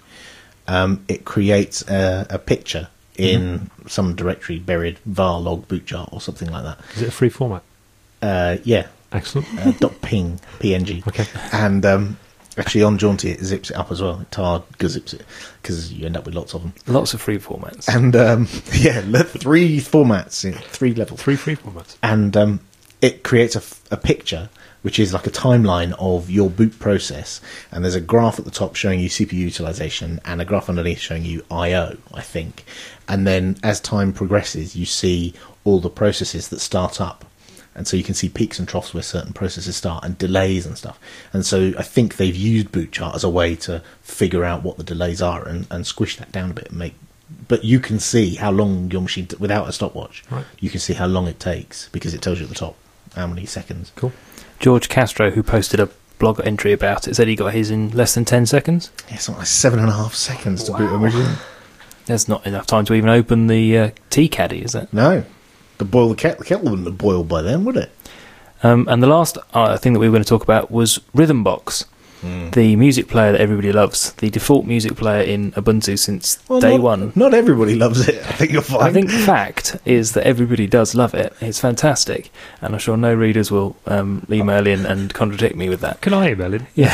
um, it creates a, a picture in Mm-hmm. some directory buried, var log boot chart or something like that. Is it a free format? Uh, yeah. Excellent. Uh, dot ping, P N G. Okay. And um, actually on Jaunty it zips it up as well. It tar zips it because you end up with lots of them. Lots of free formats. And um, yeah, le- three formats, in three levels. Three free formats. And um, it creates a, f- a picture which is like a timeline of your boot process, and there's a graph at the top showing you C P U utilization and a graph underneath showing you I O, I think. And then as time progresses you see all the processes that start up, and so you can see peaks and troughs where certain processes start and delays and stuff. And so I think they've used boot chart as a way to figure out what the delays are and, and squish that down a bit and make. But you can see how long your machine, t- without a stopwatch, Right. you can see how long it takes because it tells you at the top how many seconds. Cool. George Castro, who posted a blog entry about it, said he got his in less than ten seconds. Yeah, something like seven and a half seconds to boot a machine. There's not enough time to even open the uh, tea caddy, is it? No, the boil the kettle, the kettle wouldn't have boiled by then, would it? Um, and the last uh, thing that we were going to talk about was Rhythmbox, Mm. the music player that everybody loves, the default music player in Ubuntu since Well, day not, one. Not everybody loves it. I think you'll find. I think the fact is that everybody does love it. It's fantastic, and I'm sure no readers will um, email in and contradict me with that. Can I email him? Yeah.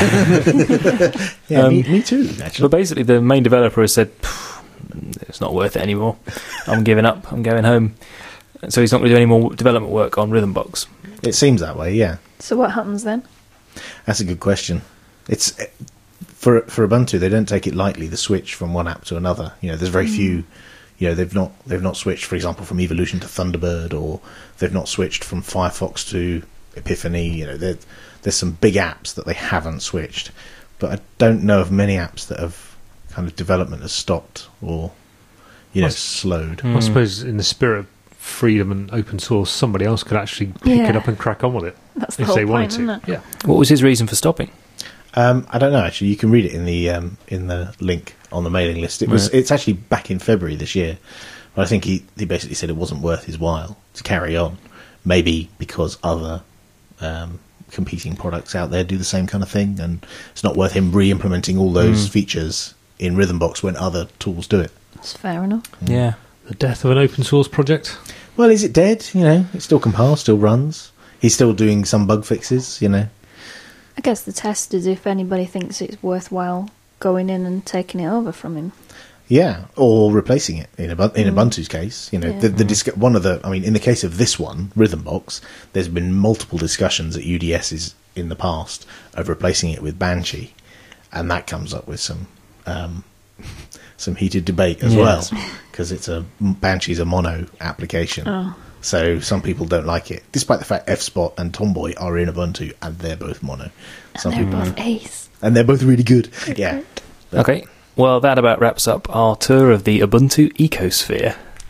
yeah, um, me, me too. But Actually, basically, the main developer has said, it's not worth it anymore. I'm giving up. I'm going home. So he's not going to do any more development work on Rhythmbox. it seems that way. Yeah, So what happens then? that's a good question. It's for for Ubuntu. They don't take it lightly. The switch from one app to another. You know, there's very few. You know, they've not they've not switched, for example, from Evolution to Thunderbird, or they've not switched from Firefox to Epiphany. You know, there- there's some big apps that they haven't switched, but I don't know of many apps that have kind of development has stopped or you know Well, slowed. Hmm. I suppose in the spirit of freedom and open source, somebody else could actually pick Yeah. it up and crack on with it That's the if whole they wanted point, to. isn't it? Yeah. What was his reason for stopping? Um, I don't know. Actually, you can read it in the um, in the link on the mailing list. It was Right. it's actually back in February this year, but I think he he basically said it wasn't worth his while to carry on. Maybe because other um, competing products out there do the same kind of thing, and it's not worth him re-implementing all those Mm. features in Rhythmbox when other tools do it. That's fair enough. Yeah. The death of an open source project. Well, is it dead? You know, it still compiles, still runs. He's still doing some bug fixes. You know. I guess the test is if anybody thinks it's worthwhile going in and taking it over from him. Yeah, or replacing it in Ubuntu, in Mm. Ubuntu's case. You know, Yeah. the, the disc- one of the, I mean, in the case of this one, Rhythmbox, there's been multiple discussions at U D S's in the past of replacing it with Banshee, and that comes up with some um, some heated debate as Yes. well, because it's a Banshee's a mono application. Oh. So some people don't like it, despite the fact F Spot and Tomboy are in Ubuntu and they're both mono. Some And they're people, both ace. and they're both really good. Yeah. But- Okay. Well, that about wraps up our tour of the Ubuntu ecosphere.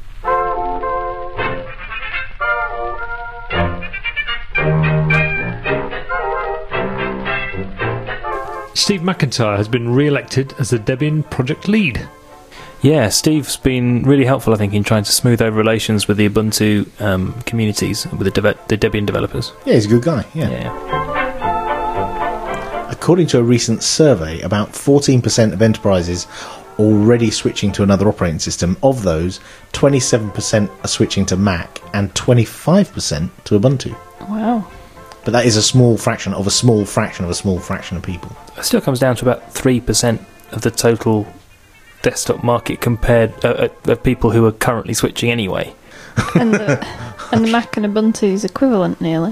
Steve McIntyre has been re-elected as the Debian project lead. Yeah, Steve's been really helpful, I think, in trying to smooth over relations with the Ubuntu um, communities, with the, deve- the Debian developers. Yeah, he's a good guy. Yeah. Yeah. According to a recent survey, about fourteen percent of enterprises already switching to another operating system. Of those, twenty-seven percent are switching to Mac and twenty-five percent to Ubuntu. Wow. But that is a small fraction of a small fraction of a small fraction of people. It still comes down to about three percent of the total desktop market compared uh, uh, of people who are currently switching anyway. And the, and the Mac and Ubuntu's equivalent, nearly.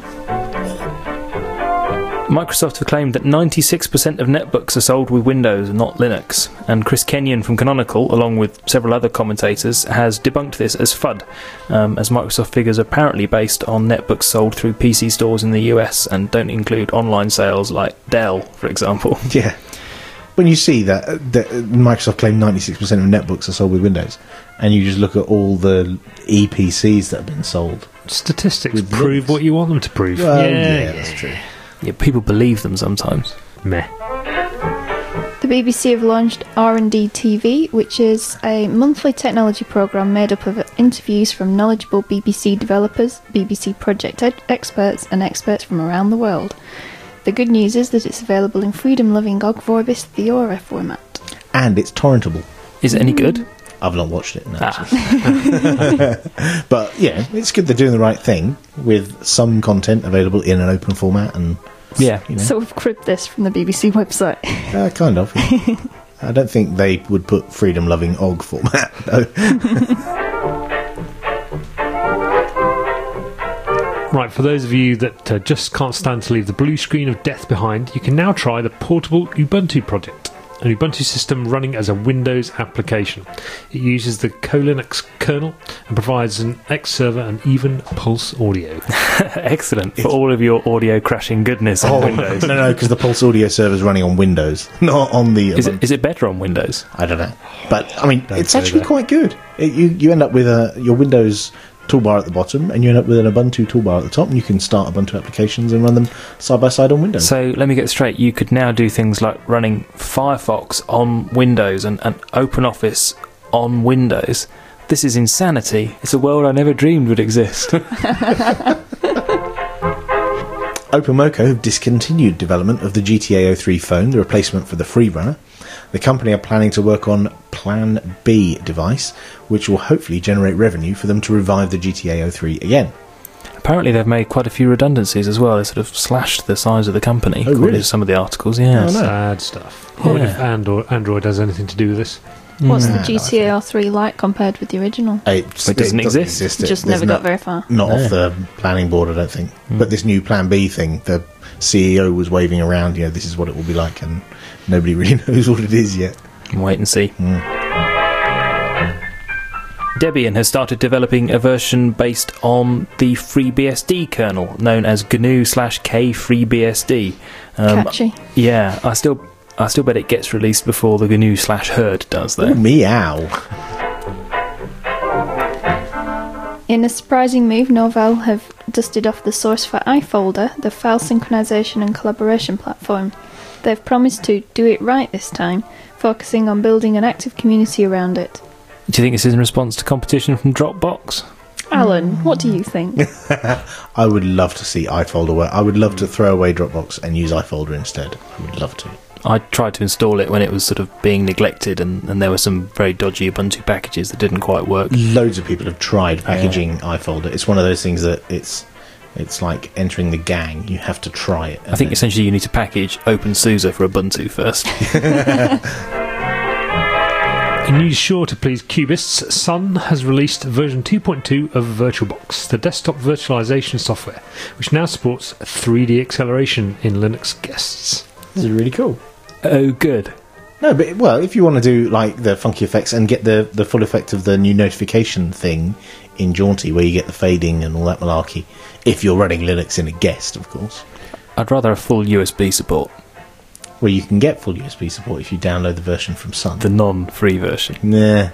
Microsoft have claimed that ninety-six percent of netbooks are sold with Windows and not Linux, and Chris Kenyon from Canonical, along with several other commentators, has debunked this as FUD, um, as Microsoft figures are apparently based on netbooks sold through P C stores in the U S and don't include online sales like Dell, for example. Yeah. When you see that, uh, that Microsoft claimed ninety-six percent of netbooks are sold with Windows, and you just look at all the E P Cs that have been sold. Statistics With prove Linux. what you want them to prove. Well, yeah, yeah, yeah, that's true. Yeah, people believe them sometimes. Meh. The B B C have launched R and D T V, which is a monthly technology programme made up of interviews from knowledgeable B B C developers, B B C project ed- experts and experts from around the world. The good news is that it's available in freedom-loving Og Vorbis Theora format. And it's torrentable. Is it any good? I've not watched it, no. Ah. But yeah, it's good they're doing the right thing with some content available in an open format, and Yeah. you know, So we've cribbed this from the B B C website. uh, kind of. Yeah. I don't think they would put freedom-loving O G format. No. Right, for those of you that uh, just can't stand to leave the blue screen of death behind, you can now try the portable Ubuntu project, an Ubuntu system running as a Windows application. It uses the Colinux kernel and provides an X server and even Pulse audio. Excellent. For all of your audio crashing goodness on Windows. No, no, because the Pulse Audio server is running on Windows, not on the. Is it, is it better on Windows? I don't know, but I mean, Don't it's say actually that. quite good. It, you you end up with a your Windows toolbar at the bottom, and you end up with an Ubuntu toolbar at the top, and you can start Ubuntu applications and run them side by side on Windows. So let me get straight. You could now do things like running Firefox on Windows and, and OpenOffice on Windows. This is insanity. It's a world I never dreamed would exist. OpenMoko have discontinued development of the G T A oh three phone, the replacement for the Freerunner. The company are planning to work on Plan B device, which will hopefully generate revenue for them to revive the G T A oh three again. Apparently they've made quite a few redundancies as well. They sort of slashed the size of the company, Oh, according really? to some of the articles. Yeah. Oh, no. Sad stuff. I wonder if Yeah. Android, Android has anything to do with this. What's Nah, the G T A R three like compared with the original? It, It doesn't exist. It- Just there's never no- got very far. Not No. off the planning board, I don't think. Mm. But this new Plan B thing, the C E O was waving around, you know, this is what it will be like, and nobody really knows what it is yet. Wait and see. Mm. Debian has started developing a version based on the FreeBSD kernel, known as G N U slash K FreeBSD. Um, Catchy. yeah, I still, I still bet it gets released before the G N U slash Herd does, though. Ooh, meow. In a surprising move, Novell have dusted off the source for iFolder, the file synchronization and collaboration platform. They've promised to do it right this time, focusing on building an active community around it. Do you think this is in response to competition from Dropbox? Alan, what do you think? I would love to see iFolder work. I would love to throw away Dropbox and use iFolder instead. I would love to. I tried to install it when it was sort of being neglected, and, and there were some very dodgy Ubuntu packages that didn't quite work. Loads of people have tried packaging iFolder. It's one of those things that it's it's like entering the gang. You have to try it. I think essentially you need to package OpenSUSE for Ubuntu first. In news sure to please cubists, Sun has released version two point two of VirtualBox, the desktop virtualization software, which now supports three D acceleration in Linux guests. This is really cool. Oh, good. No, but well, if you want to do like the funky effects and get the the full effect of the new notification thing in Jaunty, where you get the fading and all that malarkey, if you're running Linux in a guest, of course. I'd rather have full U S B support, Well, you can get full U S B support if you download the version from Sun. the non-free version. Nah.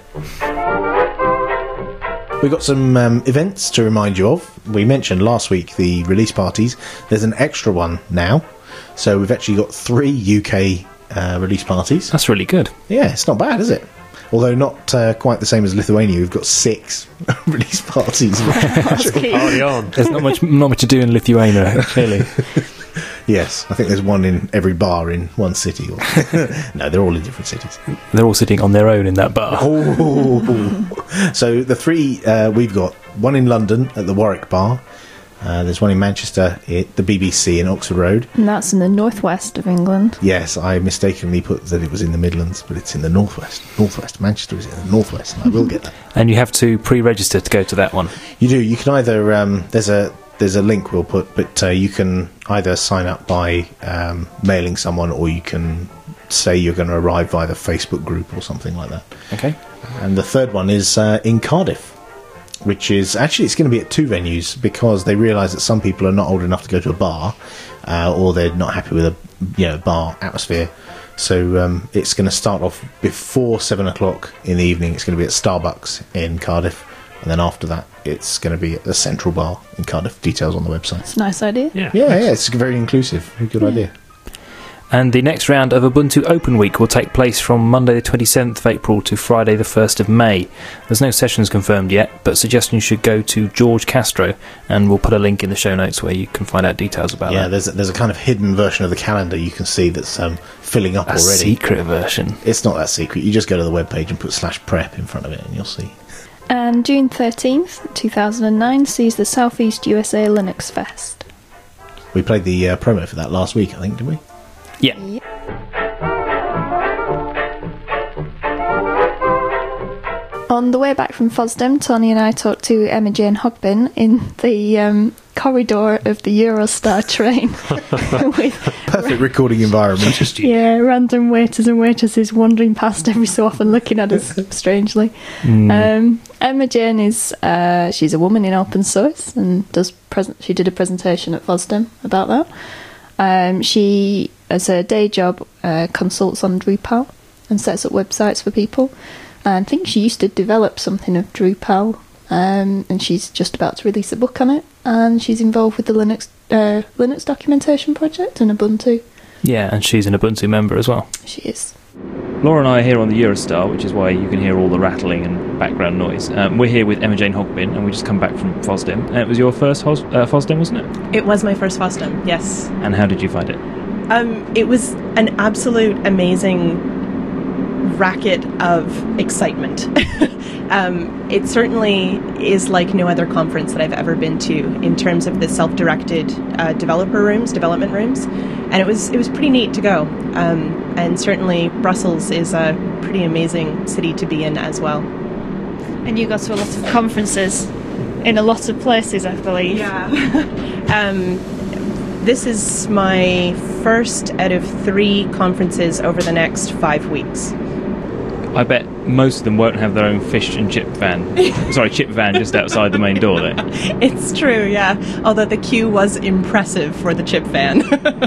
We've got some um, events to remind you of. We mentioned last week the release parties. There's an extra one now. So we've actually got three U K uh, release parties. That's really good. Yeah, it's not bad, is it? Although not uh, quite the same as Lithuania. We've got six release parties. Party on. There's not much not much to do in Lithuania, clearly. Yes, I think there's one in every bar in one city. Or no, they're all in different cities. They're all sitting on their own in that bar. Oh, so the three uh, we've got one in London at the Warwick Bar. Uh, there's one in Manchester at the B B C in Oxford Road. And that's in the northwest of England. Yes, I mistakenly put that it was in the Midlands, but it's in the northwest. Northwest. Manchester is in the northwest, and I will get that. And you have to pre-register to go to that one. You do. You can either um, there's a there's a link we'll put, but uh, you can either sign up by um, mailing someone, or you can say you're going to arrive via the Facebook group or something like that. Okay. And the third one is uh, in Cardiff, which is actually it's going to be at two venues because they realise that some people are not old enough to go to a bar, uh, or they're not happy with a you know bar atmosphere. So um, it's going to start off before seven o'clock in the evening. It's going to be at Starbucks in Cardiff, and then after that, it's going to be at the Central Bar in Cardiff. Details on the website. It's a nice idea. Yeah. Yeah, yeah, it's very inclusive. Good idea. And the next round of Ubuntu Open Week will take place from Monday the twenty-seventh of April to Friday the first of May. There's no sessions confirmed yet, but suggestions should go to George Castro, and we'll put a link in the show notes where you can find out details about Yeah, that. there's a, there's a kind of hidden version of the calendar you can see that's um, filling up A already. secret version. It's not that secret. You just go to the webpage and put slash prep in front of it, and you'll see. And June thirteenth, two thousand nine sees the Southeast U S A Linux Fest. We played the uh, promo for that last week, I think, didn't we? Yeah. On the way back from FOSDEM, Tony and I talked to Emma Jane Hogbin in the um, corridor of the Eurostar train with Perfect recording environment. Just yeah, random waiters and waitresses wandering past every so often looking at us strangely. Um, Emma Jane is uh, she's a woman in open source and does present. She did a presentation at FOSDEM about that. Um, she, as a day job, uh, consults on Drupal and sets up websites for people. And I think she used to develop something of Drupal, um, and she's just about to release a book on it. And she's involved with the Linux uh, Linux documentation project and Ubuntu. Yeah, and she's an Ubuntu member as well. She is. Laura and I are here on the Eurostar, which is why you can hear all the rattling and background noise. Um, we're here with Emma Jane Hogbin, and we just come back from FOSDEM. And it was your first Hos- uh, FOSDEM, wasn't it? It was my first FOSDEM, yes. And how did you find it? Um, it was an absolute amazing racket of excitement. um, it certainly is like no other conference that I've ever been to in terms of the self-directed uh, developer rooms, development rooms, and it was it was pretty neat to go. Um, and certainly Brussels is a pretty amazing city to be in as well. And you go to a lot of conferences in a lot of places, I believe. Yeah. um, this is my first out of three conferences over the next five weeks. I bet most of them won't have their own fish and chip van. Sorry, chip van just outside the main door there. It's true, yeah. Although the queue was impressive for the chip van.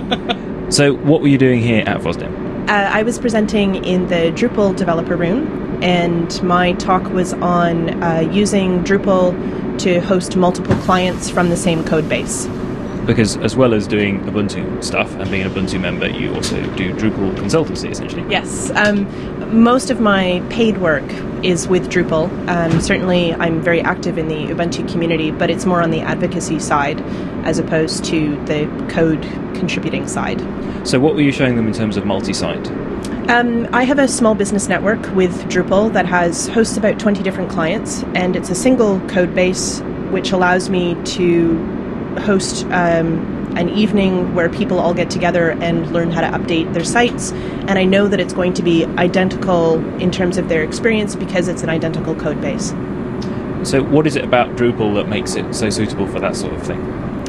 So what were you doing here at FOSDEM? uh, I was presenting in the Drupal developer room, and my talk was on uh, using Drupal to host multiple clients from the same code base. Because as well as doing Ubuntu stuff and being an Ubuntu member, you also do Drupal consultancy, essentially. Yes. Um, most of my paid work is with Drupal. Um, certainly I'm very active in the Ubuntu community, but it's more on the advocacy side as opposed to the code contributing side. So what were you showing them in terms of multi-site? Um, I have a small business network with Drupal that has hosts about twenty different clients, and it's a single code base which allows me to host um, an evening where people all get together and learn how to update their sites, and I know that it's going to be identical in terms of their experience because it's an identical code base. So what is it about Drupal that makes it so suitable for that sort of thing?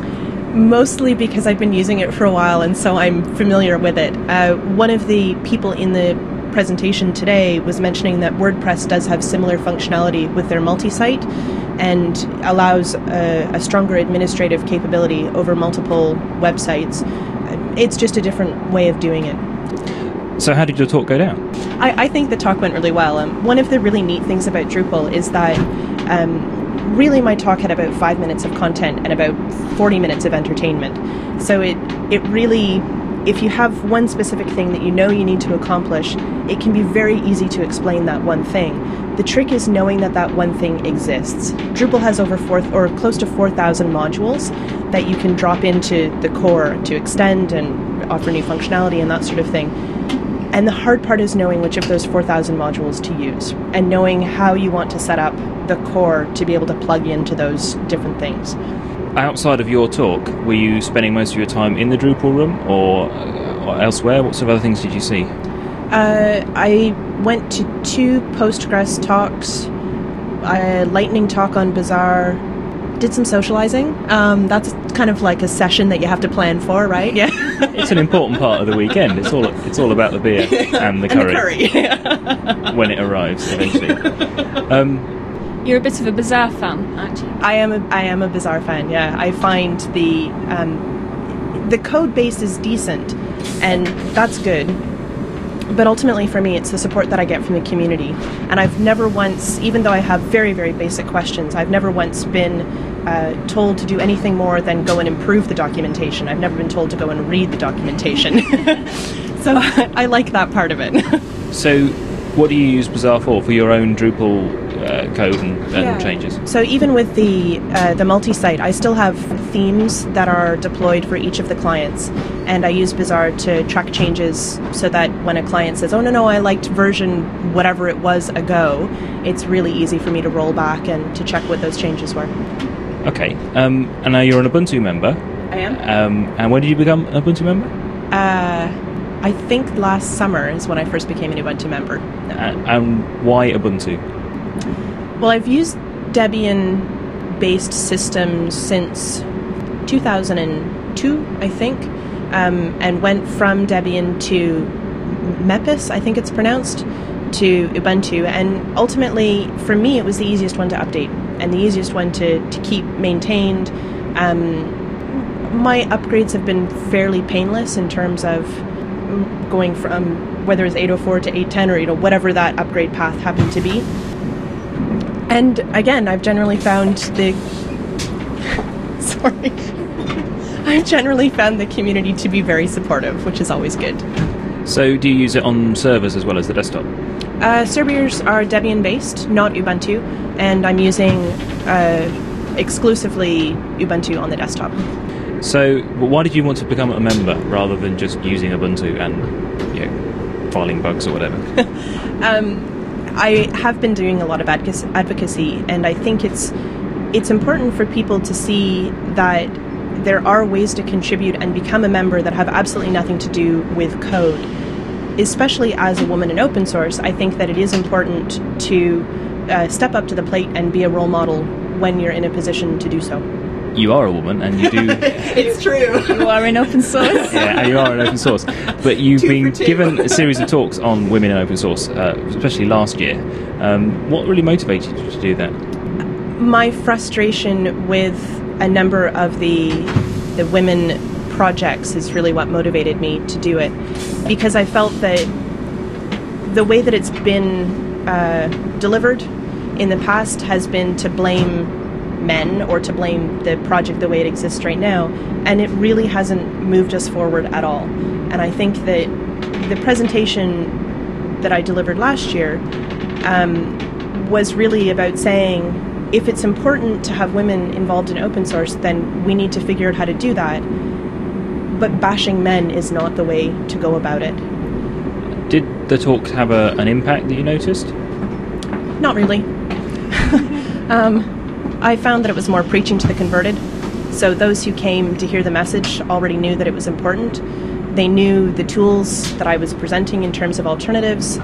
Mostly because I've been using it for a while and so I'm familiar with it. Uh, one of the people in the presentation today was mentioning that WordPress does have similar functionality with their multi-site and allows a, a stronger administrative capability over multiple websites. It's just a different way of doing it. So how did your talk go down? I, I think the talk went really well. Um, one of the really neat things about Drupal is that um, really my talk had about five minutes of content and about forty minutes of entertainment. So it, it really if you have one specific thing that you know you need to accomplish, it can be very easy to explain that one thing. The trick is knowing that that one thing exists. Drupal has over four or close to four thousand modules that you can drop into the core to extend and offer new functionality and that sort of thing. And the hard part is knowing which of those four thousand modules to use and knowing how you want to set up the core to be able to plug into those different things. Outside of your talk, were you spending most of your time in the Drupal room or, or elsewhere? What sort of other things did you see? Uh, I went to two Postgres talks, a lightning talk on Bazaar, did some socializing. Um, that's kind of like a session that you have to plan for, right? Yeah. It's an important part of the weekend. It's all it's all about the beer and the curry, and the curry. when it arrives eventually. Um, You're a bit of a Bazaar fan, aren't you? I am a I am a Bazaar fan. Yeah, I find the um, the code base is decent, and that's good. But ultimately, for me, it's the support that I get from the community. And I've never once, even though I have very, very basic questions, I've never once been uh, told to do anything more than go and improve the documentation. I've never been told to go and read the documentation. So I like that part of it. So what do you use Bazaar for? For your own Drupal uh, code and, and Yeah. changes? So even with the uh, the multi-site, I still have themes that are deployed for each of the clients, and I use Bazaar to track changes so that when a client says, "Oh no, no, I liked version whatever it was ago," it's really easy for me to roll back and to check what those changes were. Okay. Um, and now you're an Ubuntu member. I am. Um, and when did you become an Ubuntu member? Uh, I think last summer is when I first became an Ubuntu member. Uh, and why Ubuntu? Well, I've used Debian-based systems since two thousand two, I think, um, and went from Debian to Mepis, I think it's pronounced, to Ubuntu. And ultimately, for me, it was the easiest one to update and the easiest one to, to keep maintained. Um, my upgrades have been fairly painless in terms of going from whether it's eight oh four to eight ten or you know whatever that upgrade path happened to be. And again, I've generally found the sorry, I've generally found the community to be very supportive, which is always good. So do you use it on servers as well as the desktop? Uh, servers are Debian based, not Ubuntu, and I'm using uh, exclusively Ubuntu on the desktop. So why did you want to become a member rather than just using Ubuntu and you know, filing bugs or whatever? um, I have been doing a lot of advocacy, advocacy, and I think it's it's important for people to see that there are ways to contribute and become a member that have absolutely nothing to do with code. Especially as a woman in open source, I think that it is important to uh, step up to the plate and be a role model when you're in a position to do so. You are a woman, and you do. It's true. You are in open source. Yeah, and you are in open source. But you've Two been for two. given a series of talks on women in open source, uh, especially last year. Um, what really motivated you to do that? My frustration with a number of the the women projects is really what motivated me to do it, because I felt that the way that it's been uh, delivered in the past has been to blame men or to blame the project the way it exists right now, and it really hasn't moved us forward at all. And I think that the presentation that I delivered last year um, was really about saying, if it's important to have women involved in open source, then we need to figure out how to do that. But bashing men is not the way to go about it. Did the talks have a, an impact that you noticed? Not really. um, I found that it was more preaching to the converted. So those who came to hear the message already knew that it was important. They knew the tools that I was presenting in terms of alternatives.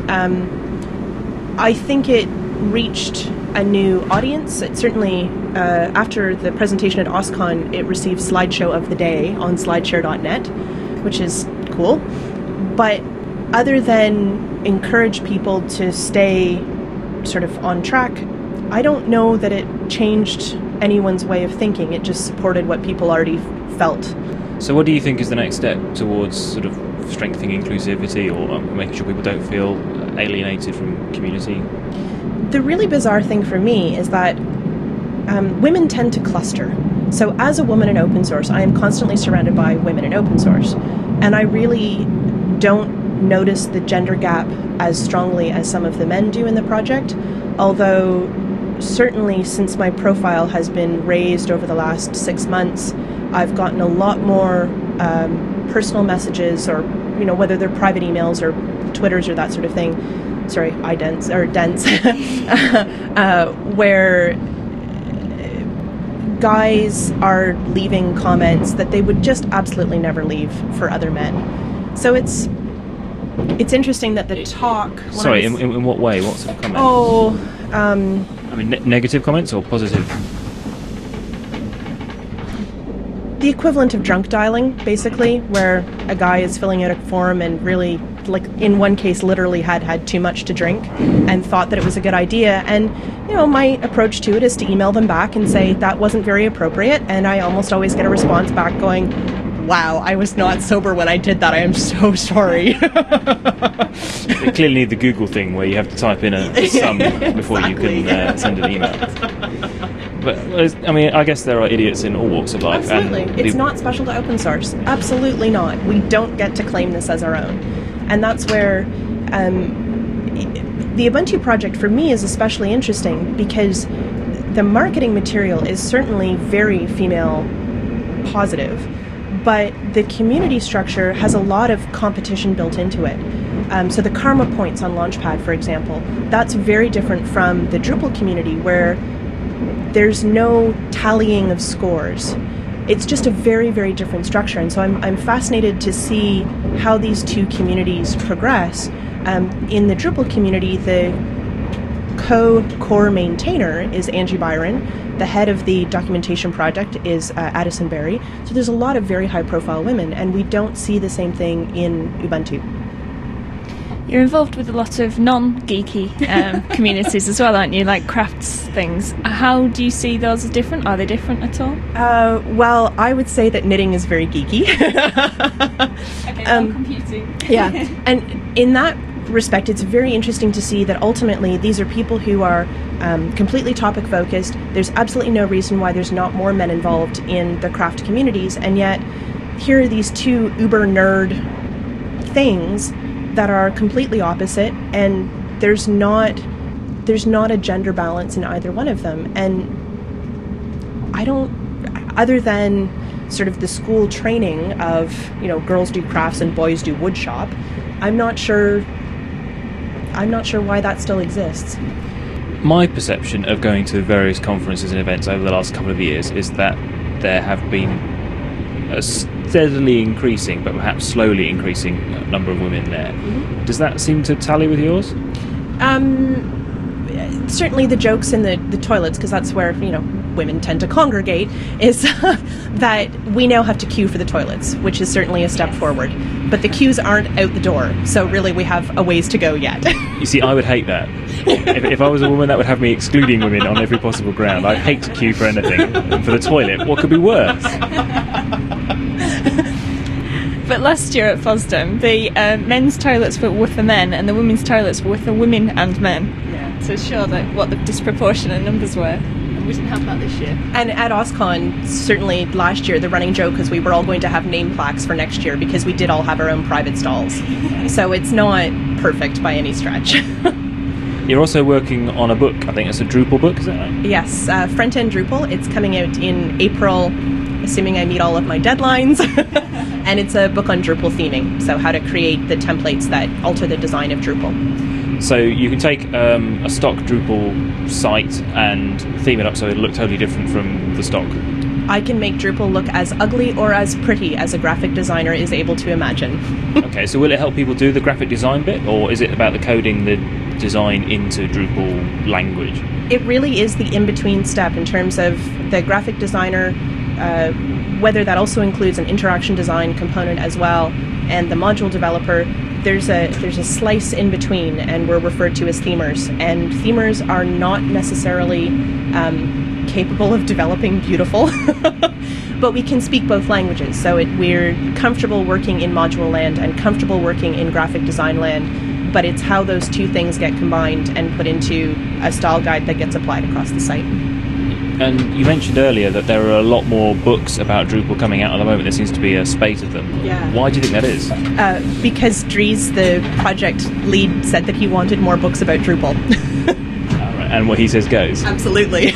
Um, I think it reached a new audience. It certainly, uh, after the presentation at OSCON, it received Slideshow of the Day on slideshare dot net, which is cool. But other than encourage people to stay sort of on track, I don't know that it changed anyone's way of thinking. It just supported what people already f- felt. So what do you think is the next step towards sort of strengthening inclusivity or um, making sure people don't feel alienated from community? The really bizarre thing for me is that um, women tend to cluster. So as a woman in open source, I am constantly surrounded by women in open source. and I really don't notice the gender gap as strongly as some of the men do in the project, although certainly since my profile has been raised over the last six months, I've gotten a lot more um, personal messages, or, you know, whether they're private emails or Twitters or that sort of thing. Sorry, idents, or dents, uh, where guys are leaving comments that they would just absolutely never leave for other men. So it's it's interesting that the talk... when Sorry, I was- in, in what way? What sort of comment? Oh, um... I mean, ne- negative comments or positive? the equivalent of drunk dialing, basically, where a guy is filling out a form and really, like, in one case, literally had had too much to drink and thought that it was a good idea. And, you know, my approach to it is to email them back and say that wasn't very appropriate, and I almost always get a response back going, wow, I was not sober when I did that, I am so sorry. They clearly need the Google thing where you have to type in a sum before Exactly. you can uh, send an email. But, I mean, I guess there are idiots in all walks of life. Absolutely. And It's the- not special to open source. Absolutely not. We don't get to claim this as our own. And that's where um, the Ubuntu project for me is especially interesting, because the marketing material is certainly very female positive, but the community structure has a lot of competition built into it. Um, so the karma points on Launchpad, for example, that's very different from the Drupal community, where there's no tallying of scores. It's just a very, very different structure. And so I'm, I'm fascinated to see how these two communities progress. Um, in the Drupal community, the co-core maintainer is Angie Byron. The head of the documentation project is uh, Addison Berry. So there's a lot of very high-profile women, and we don't see the same thing in Ubuntu. You're involved with a lot of non-geeky um, communities as well, aren't you? Like crafts things. How do you see those as different? Are they different at all? Uh, well, I would say that knitting is very geeky. Okay, Um, computing. Yeah, and in that respect, it's very interesting to see that ultimately these are people who are um, completely topic focused. There's absolutely no reason why there's not more men involved in the craft communities, and yet here are these two uber nerd things that are completely opposite, and there's not there's not a gender balance in either one of them. And I don't, other than sort of the school training of, you know, girls do crafts and boys do woodshop, I'm not sure I'm not sure why that still exists. My perception of going to various conferences and events over the last couple of years is that there have been a steadily increasing, but perhaps slowly increasing, number of women there. Mm-hmm. Does that seem to tally with yours? Um, certainly the jokes in the, the toilets, because that's where, you know, women tend to congregate, is that we now have to queue for the toilets, which is certainly a step forward. But the queues aren't out the door, so really we have a ways to go yet. You see, I would hate that. if, if I was a woman, that would have me excluding women on every possible ground. I'd hate to queue for anything. And for the toilet, what could be worse? But last year at FOSDEM, the uh, men's toilets were with the men and the women's toilets were with the women and men. Yeah. To show that what the disproportionate numbers were. And we didn't have that this year. And at OSCON, certainly last year, the running joke was we were all going to have name plaques for next year because we did all have our own private stalls. So it's not perfect by any stretch. You're also working on a book. I think it's a Drupal book, is that right? Yes, uh, Front End Drupal. It's coming out in April, assuming I meet all of my deadlines. And it's a book on Drupal theming, so how to create the templates that alter the design of Drupal. So you can take um, a stock Drupal site and theme it up so it'll look totally different from the stock. I can make Drupal look as ugly or as pretty as a graphic designer is able to imagine. Okay, so will it help people do the graphic design bit, or is it about the coding the design into Drupal language? It really is the in-between step in terms of the graphic designer, uh, whether that also includes an interaction design component as well, and the module developer. There's a there's a slice in between, and we're referred to as themers. And themers are not necessarily um, capable of developing beautiful, but we can speak both languages. So it, we're comfortable working in module land and comfortable working in graphic design land, but it's how those two things get combined and put into a style guide that gets applied across the site. And you mentioned earlier that there are a lot more books about Drupal coming out at the moment. There seems to be a spate of them. Yeah. Why do you think that is? Uh, because Dries, the project lead, said that he wanted more books about Drupal. And what he says goes. Absolutely.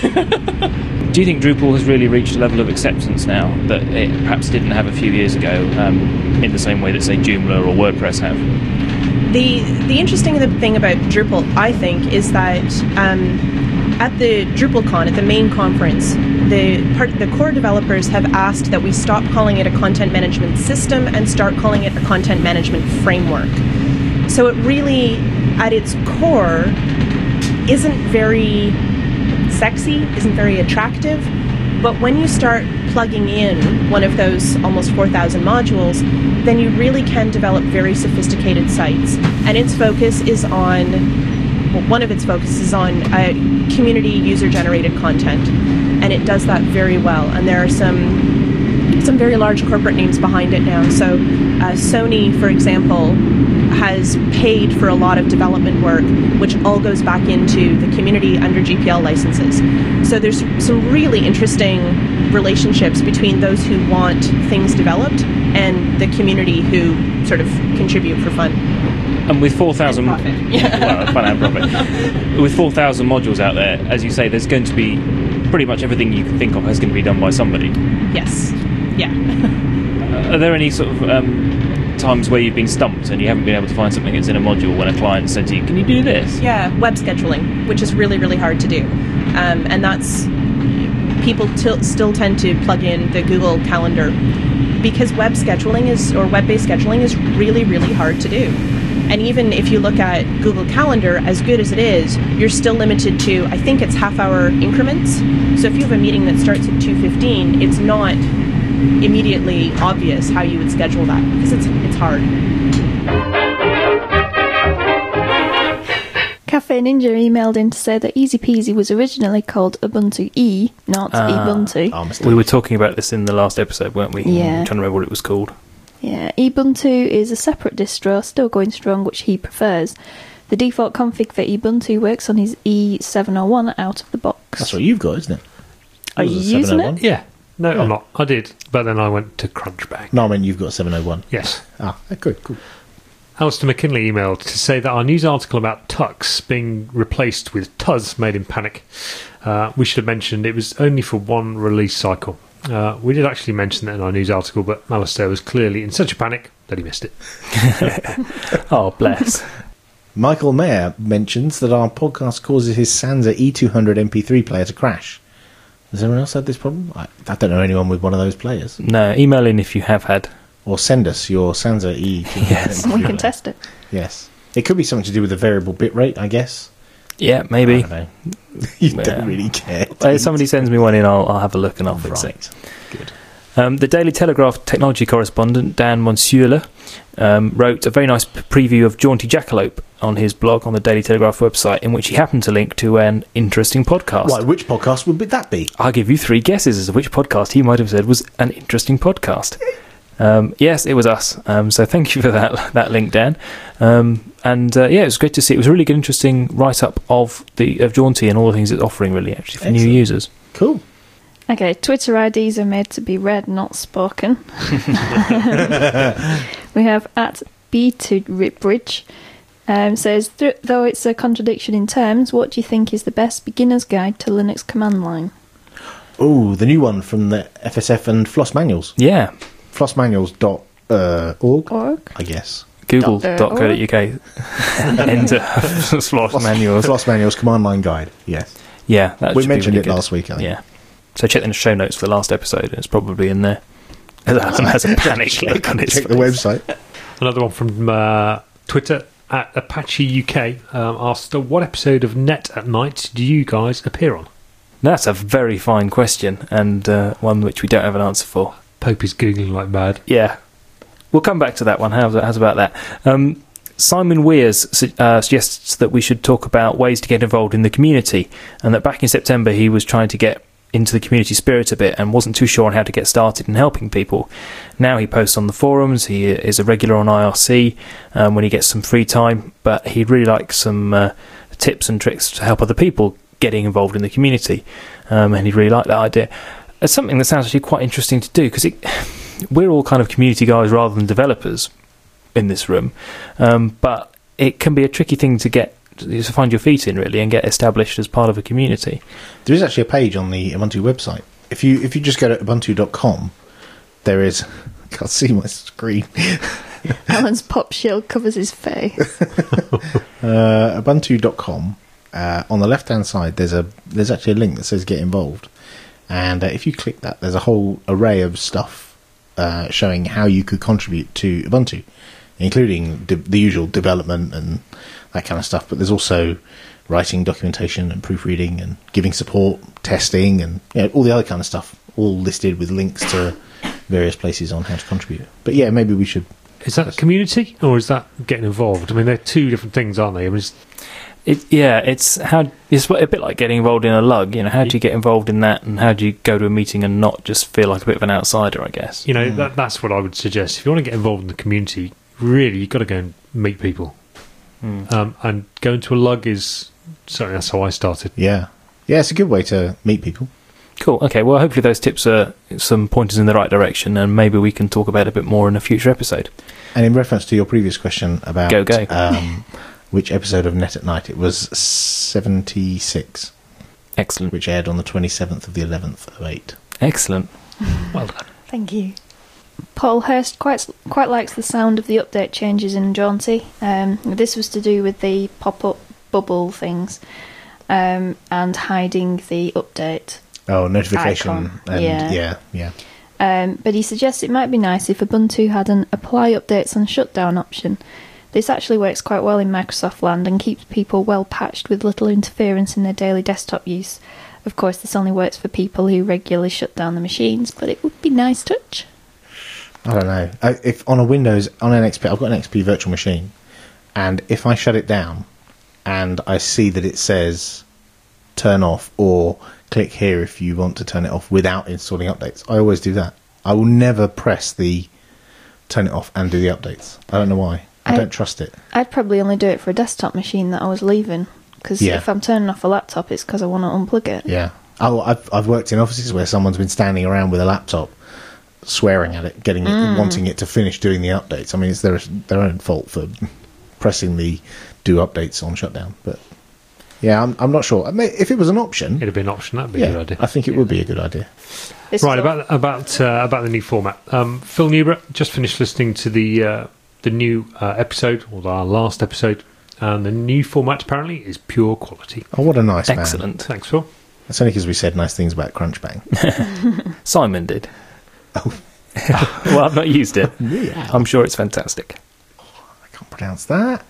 Do you think Drupal has really reached a level of acceptance now that it perhaps didn't have a few years ago, um, in the same way that, say, Joomla or WordPress have? The the interesting thing about Drupal, I think, is that um, at the DrupalCon, at the main conference, the part, the core developers have asked that we stop calling it a content management system and start calling it a content management framework. So it really, at its core, isn't very sexy, isn't very attractive, but when you start plugging in one of those almost four thousand modules, then you really can develop very sophisticated sites. And its focus is on, well, one of its focus is on uh, community user-generated content, and it does that very well. And there are some some very large corporate names behind it now. So uh, Sony, for example, has paid for a lot of development work, which all goes back into the community under G P L licenses. So there's some really interesting relationships between those who want things developed and the community who sort of contribute for fun. And with four thousand... Yeah. Well, fun and profit. With four thousand modules out there, as you say, there's going to be pretty much everything you can think of is going to be done by somebody. Yes. Yeah. Are there any sort of... Um, times where you've been stumped and you haven't been able to find something that's in a module when a client said to you, can you do this? Yeah, web scheduling, which is really, really hard to do. Um, and that's, people t- still tend to plug in the Google Calendar because web scheduling is, or web-based scheduling is really, really hard to do. And even if you look at Google Calendar, as good as it is, you're still limited to, I think it's half-hour increments. So if you have a meeting that starts at two fifteen, it's not immediately obvious how you would schedule that because it's it's hard. Cafe Ninja emailed in to say that Easy Peasy was originally called Ubuntu E, not Ah. Ubuntu. Oh, mistake. We were talking about this in the last episode, weren't we? Yeah. I'm trying to remember what it was called. Yeah, Ubuntu is a separate distro, still going strong, which he prefers. The default config for Ubuntu works on his E seven oh one out of the box. That's what you've got, isn't it? Are Yours you is using seven oh one? it? Yeah. No, Yeah. I'm not. I did, but then I went to Crunchbang. No, I mean you've got seven oh one. Yes. Ah, good, cool. Alistair McKinley emailed to say that our news article about Tux being replaced with Tuz made him panic. Uh, we should have mentioned it was only for one release cycle. Uh, we did actually mention that in our news article, but Alistair was clearly in such a panic that he missed it. Oh, bless. Michael Mayer mentions that our podcast causes his Sansa E two hundred M P three player to crash. Has anyone else had this problem? I, I don't know anyone with one of those players. No, email in if you have had. Or send us your Sansa E two hundred Yes. M P three We can player. test it. Yes. It could be something to do with the variable bit rate, I guess. Yeah, I maybe. don't know. you Yeah. don't really care. Uh, if somebody sends me one in, I'll, I'll have a look and I'll fix it. Right. Good. Um, the Daily Telegraph technology correspondent, Dan Monsieurle, um, wrote a very nice p- preview of Jaunty Jackalope on his blog on the Daily Telegraph website, in which he happened to link to an interesting podcast. Right, which podcast would be that be? I'll give you three guesses as to which podcast he might have said was an interesting podcast. Um, yes, it was us. Um, so thank you for that that link, Dan. Um, and uh, yeah, it was great to see. It was a really good, interesting write-up of the of Jaunty and all the things it's offering, really, actually, for new Excellent. users. Cool. Okay, Twitter I Ds are made to be read, not spoken. We have at B to Ripbridge. Um, says, "Th- though it's a contradiction in terms, what do you think is the best beginner's guide to Linux command line?" Oh, the new one from the F S F and Floss Manuals. Yeah, floss manuals dot org, Org? I guess. google Dot, uh, dot co dot uk. Enter Floss Manuals. Floss Manuals command line guide, yes. Yeah, that We should be mentioned really it good. last week, I think. Yeah. So check the show notes for the last episode. It's probably in there. Adam has a panic look on his Check the face. website. Another one from uh, Twitter at Apache U K um, asked, "What episode of Net at Night do you guys appear on?" That's a very fine question, and uh, one which we don't have an answer for. Pope is googling like mad. Yeah. We'll come back to that one. How's, how's about that? Um, Simon Weers su- uh, suggests that we should talk about ways to get involved in the community, and that back in September he was trying to get into the community spirit a bit and wasn't too sure on how to get started in helping people. Now he posts on the forums, he is a regular on I R C um, when he gets some free time, but he'd really like some uh, tips and tricks to help other people getting involved in the community, um, and he'd really like that idea. It's something that sounds actually quite interesting to do, because we're all kind of community guys rather than developers in this room, um, but it can be a tricky thing to get to find your feet in, really, and get established as part of a community. There is actually a page on the Ubuntu website. If you if you just go to ubuntu dot com, there is. I can't see my screen. Alan's pop shield covers his face. uh, ubuntu dot com. Uh, on the left hand side, there's a there's actually a link that says "Get Involved," and uh, if you click that, there's a whole array of stuff uh, showing how you could contribute to Ubuntu, including de- the usual development and that kind of stuff. But there's also writing, documentation, and proofreading, and giving support, testing, and you know, all the other kind of stuff, all listed with links to various places on how to contribute. But yeah, maybe we should. Is that a community, or is that getting involved? I mean, they're two different things, aren't they? I mean, it's, It, yeah, it's how it's a bit like getting involved in a lug. You know, how do you get involved in that, and how do you go to a meeting and not just feel like a bit of an outsider? I guess. you know, that, that's what I would suggest. If you want to get involved in the community, really, you've got to go and meet people. Mm. Um, and going to a lug is certainly that's how I started. Yeah, yeah, it's a good way to meet people. Cool. Okay. Well, hopefully those tips are some pointers in the right direction, and maybe we can talk about it a bit more in a future episode. And in reference to your previous question about Go, go. Um, which episode of Net at Night, it was seventy-six, Excellent. which aired on the twenty-seventh of the eleventh of eight. Excellent. Well done. Thank you. Paul Hurst quite quite likes the sound of the update changes in Jaunty. Um, this was to do with the pop-up bubble things um, and hiding the update. Oh, notification. Icon. And Yeah. yeah, yeah. Um, but he suggests it might be nice if Ubuntu had an apply updates and shutdown option. This actually works quite well in Microsoft land and keeps people well patched with little interference in their daily desktop use. Of course, this only works for people who regularly shut down the machines, but it would be nice touch. I don't know. I, if on a Windows, on an X P, I've got an X P virtual machine, and if I shut it down and I see that it says turn off or click here if you want to turn it off without installing updates, I always do that. I will never press the turn it off and do the updates. I don't know why. I, I- don't trust it. I'd probably only do it for a desktop machine that I was leaving, because Yeah. if I'm turning off a laptop, it's because I want to unplug it. Yeah. Oh, I've I've worked in offices where someone's been standing around with a laptop, swearing at it, getting it, wanting it to finish doing the updates. I mean, it's their their own fault for pressing the do updates on shutdown. But yeah, I'm I'm not sure. I mean, if it was an option, It'd be an option. That'd be yeah, a good idea. I think it would be a good idea. This Right, is all- about about uh, about the new format. Um, Phil Newborough just finished listening to the uh, the new uh, episode, or our last episode, and the new format apparently is pure quality. Oh, what a nice man. Excellent. Thanks, Phil. That's only because we said nice things about Crunchbang. Simon did. Oh. Well, I've not used it. Yeah. I'm sure it's fantastic. I can't pronounce that.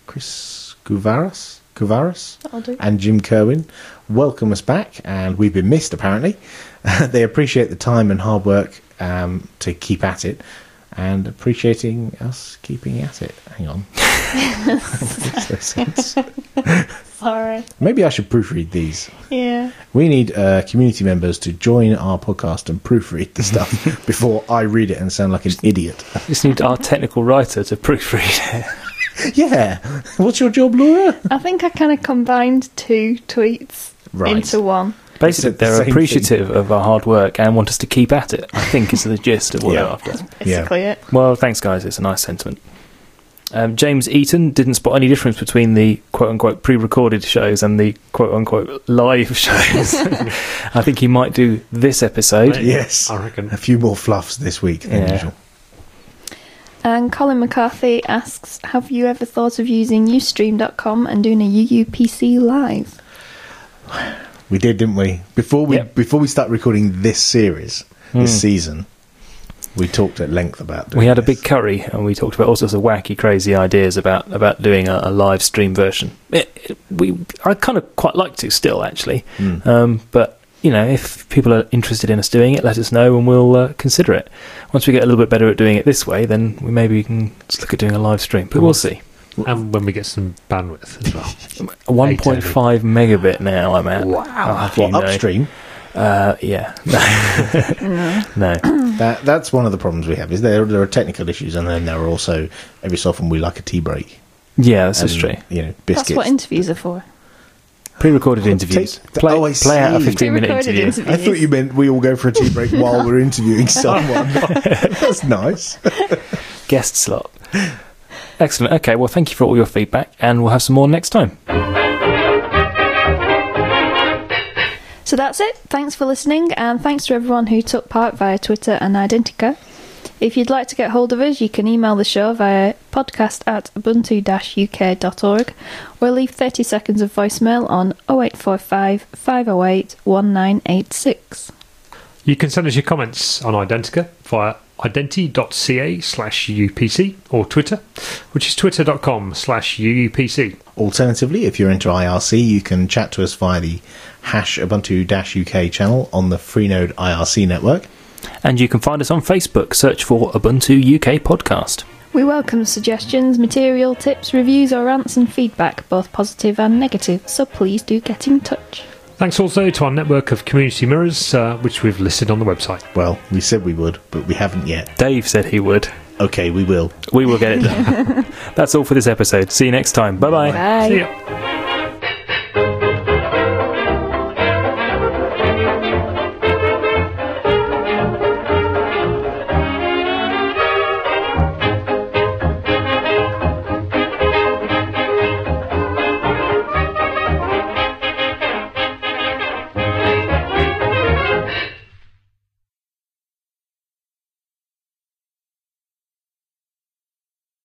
Chris Gouvaras, Gouvaras That'll do. and Jim Kerwin welcome us back, and we've been missed apparently. They appreciate the time and hard work um, to keep at it, and appreciating us keeping at it. Hang on. Makes no sense. Sorry. Maybe I should proofread these. Yeah. We need uh, community members to join our podcast and proofread the stuff before I read it and sound like an idiot. Just need our technical writer to proofread it. Yeah. What's your job, Laura? I think I kind of combined two tweets Right. into one. Basically, It's the they're same appreciative of our hard work and want us to keep at it, I think is the gist of what Yeah. they're after. Basically it. Well, thanks, guys. It's a nice sentiment. Um, James Eaton didn't spot any difference between the quote-unquote pre-recorded shows and the quote-unquote live shows. I think he might do this episode. Yes. I reckon. A few more fluffs this week than Yeah. usual. And Colin McCarthy asks, have you ever thought of using ustream dot com and doing a U U P C live? We did, didn't we? Before we Yep. before we start recording this series, this Hmm. season, we talked at length about doing We had a this. big curry and we talked about all sorts of wacky, crazy ideas about, about doing a, a live stream version. It, it, we I kind of quite like to still, actually. Mm. Um, but, you know, if people are interested in us doing it, let us know and we'll uh, consider it. Once we get a little bit better at doing it this way, then we maybe we can just look at doing a live stream. But we'll see. And when we get some bandwidth as well. one point five megabit now I'm at. Wow. What, upstream? Uh, yeah. No. That that's one of the problems we have. Is there there are technical issues, and then there are also every so often we like a tea break. Yeah, this is and, true. You know, biscuits. That's what interviews are for. Pre-recorded interviews. Take- Play, oh, I play out a see. fifteen-minute Pre-recorded interview. interviews. I thought you meant we all go for a tea break while we're interviewing someone. That's nice. Guest slot. Excellent. Okay, well, thank you for all your feedback, and we'll have some more next time. So that's it. Thanks for listening, and thanks to everyone who took part via Twitter and Identica. If you'd like to get hold of us, you can email the show via podcast at ubuntu dash u k dot org or leave thirty seconds of voicemail on oh eight four five, five oh eight, one nine eight six. You can send us your comments on Identica via identi.ca slash UUPC or Twitter, which is twitter.com slash UUPC. Alternatively, if you're into I R C, you can chat to us via the hash Ubuntu-U K channel on the Freenode I R C network. And you can find us on Facebook. Search for Ubuntu U K Podcast. We welcome suggestions, material, tips, reviews or rants and feedback, both positive and negative, so please do get in touch. Thanks also to our network of community mirrors, uh, which we've listed on the website. Well, we said we would, but we haven't yet. Dave said he would. Okay, we will. We will get it done. That's all for this episode. See you next time. Bye-bye. Bye. See ya.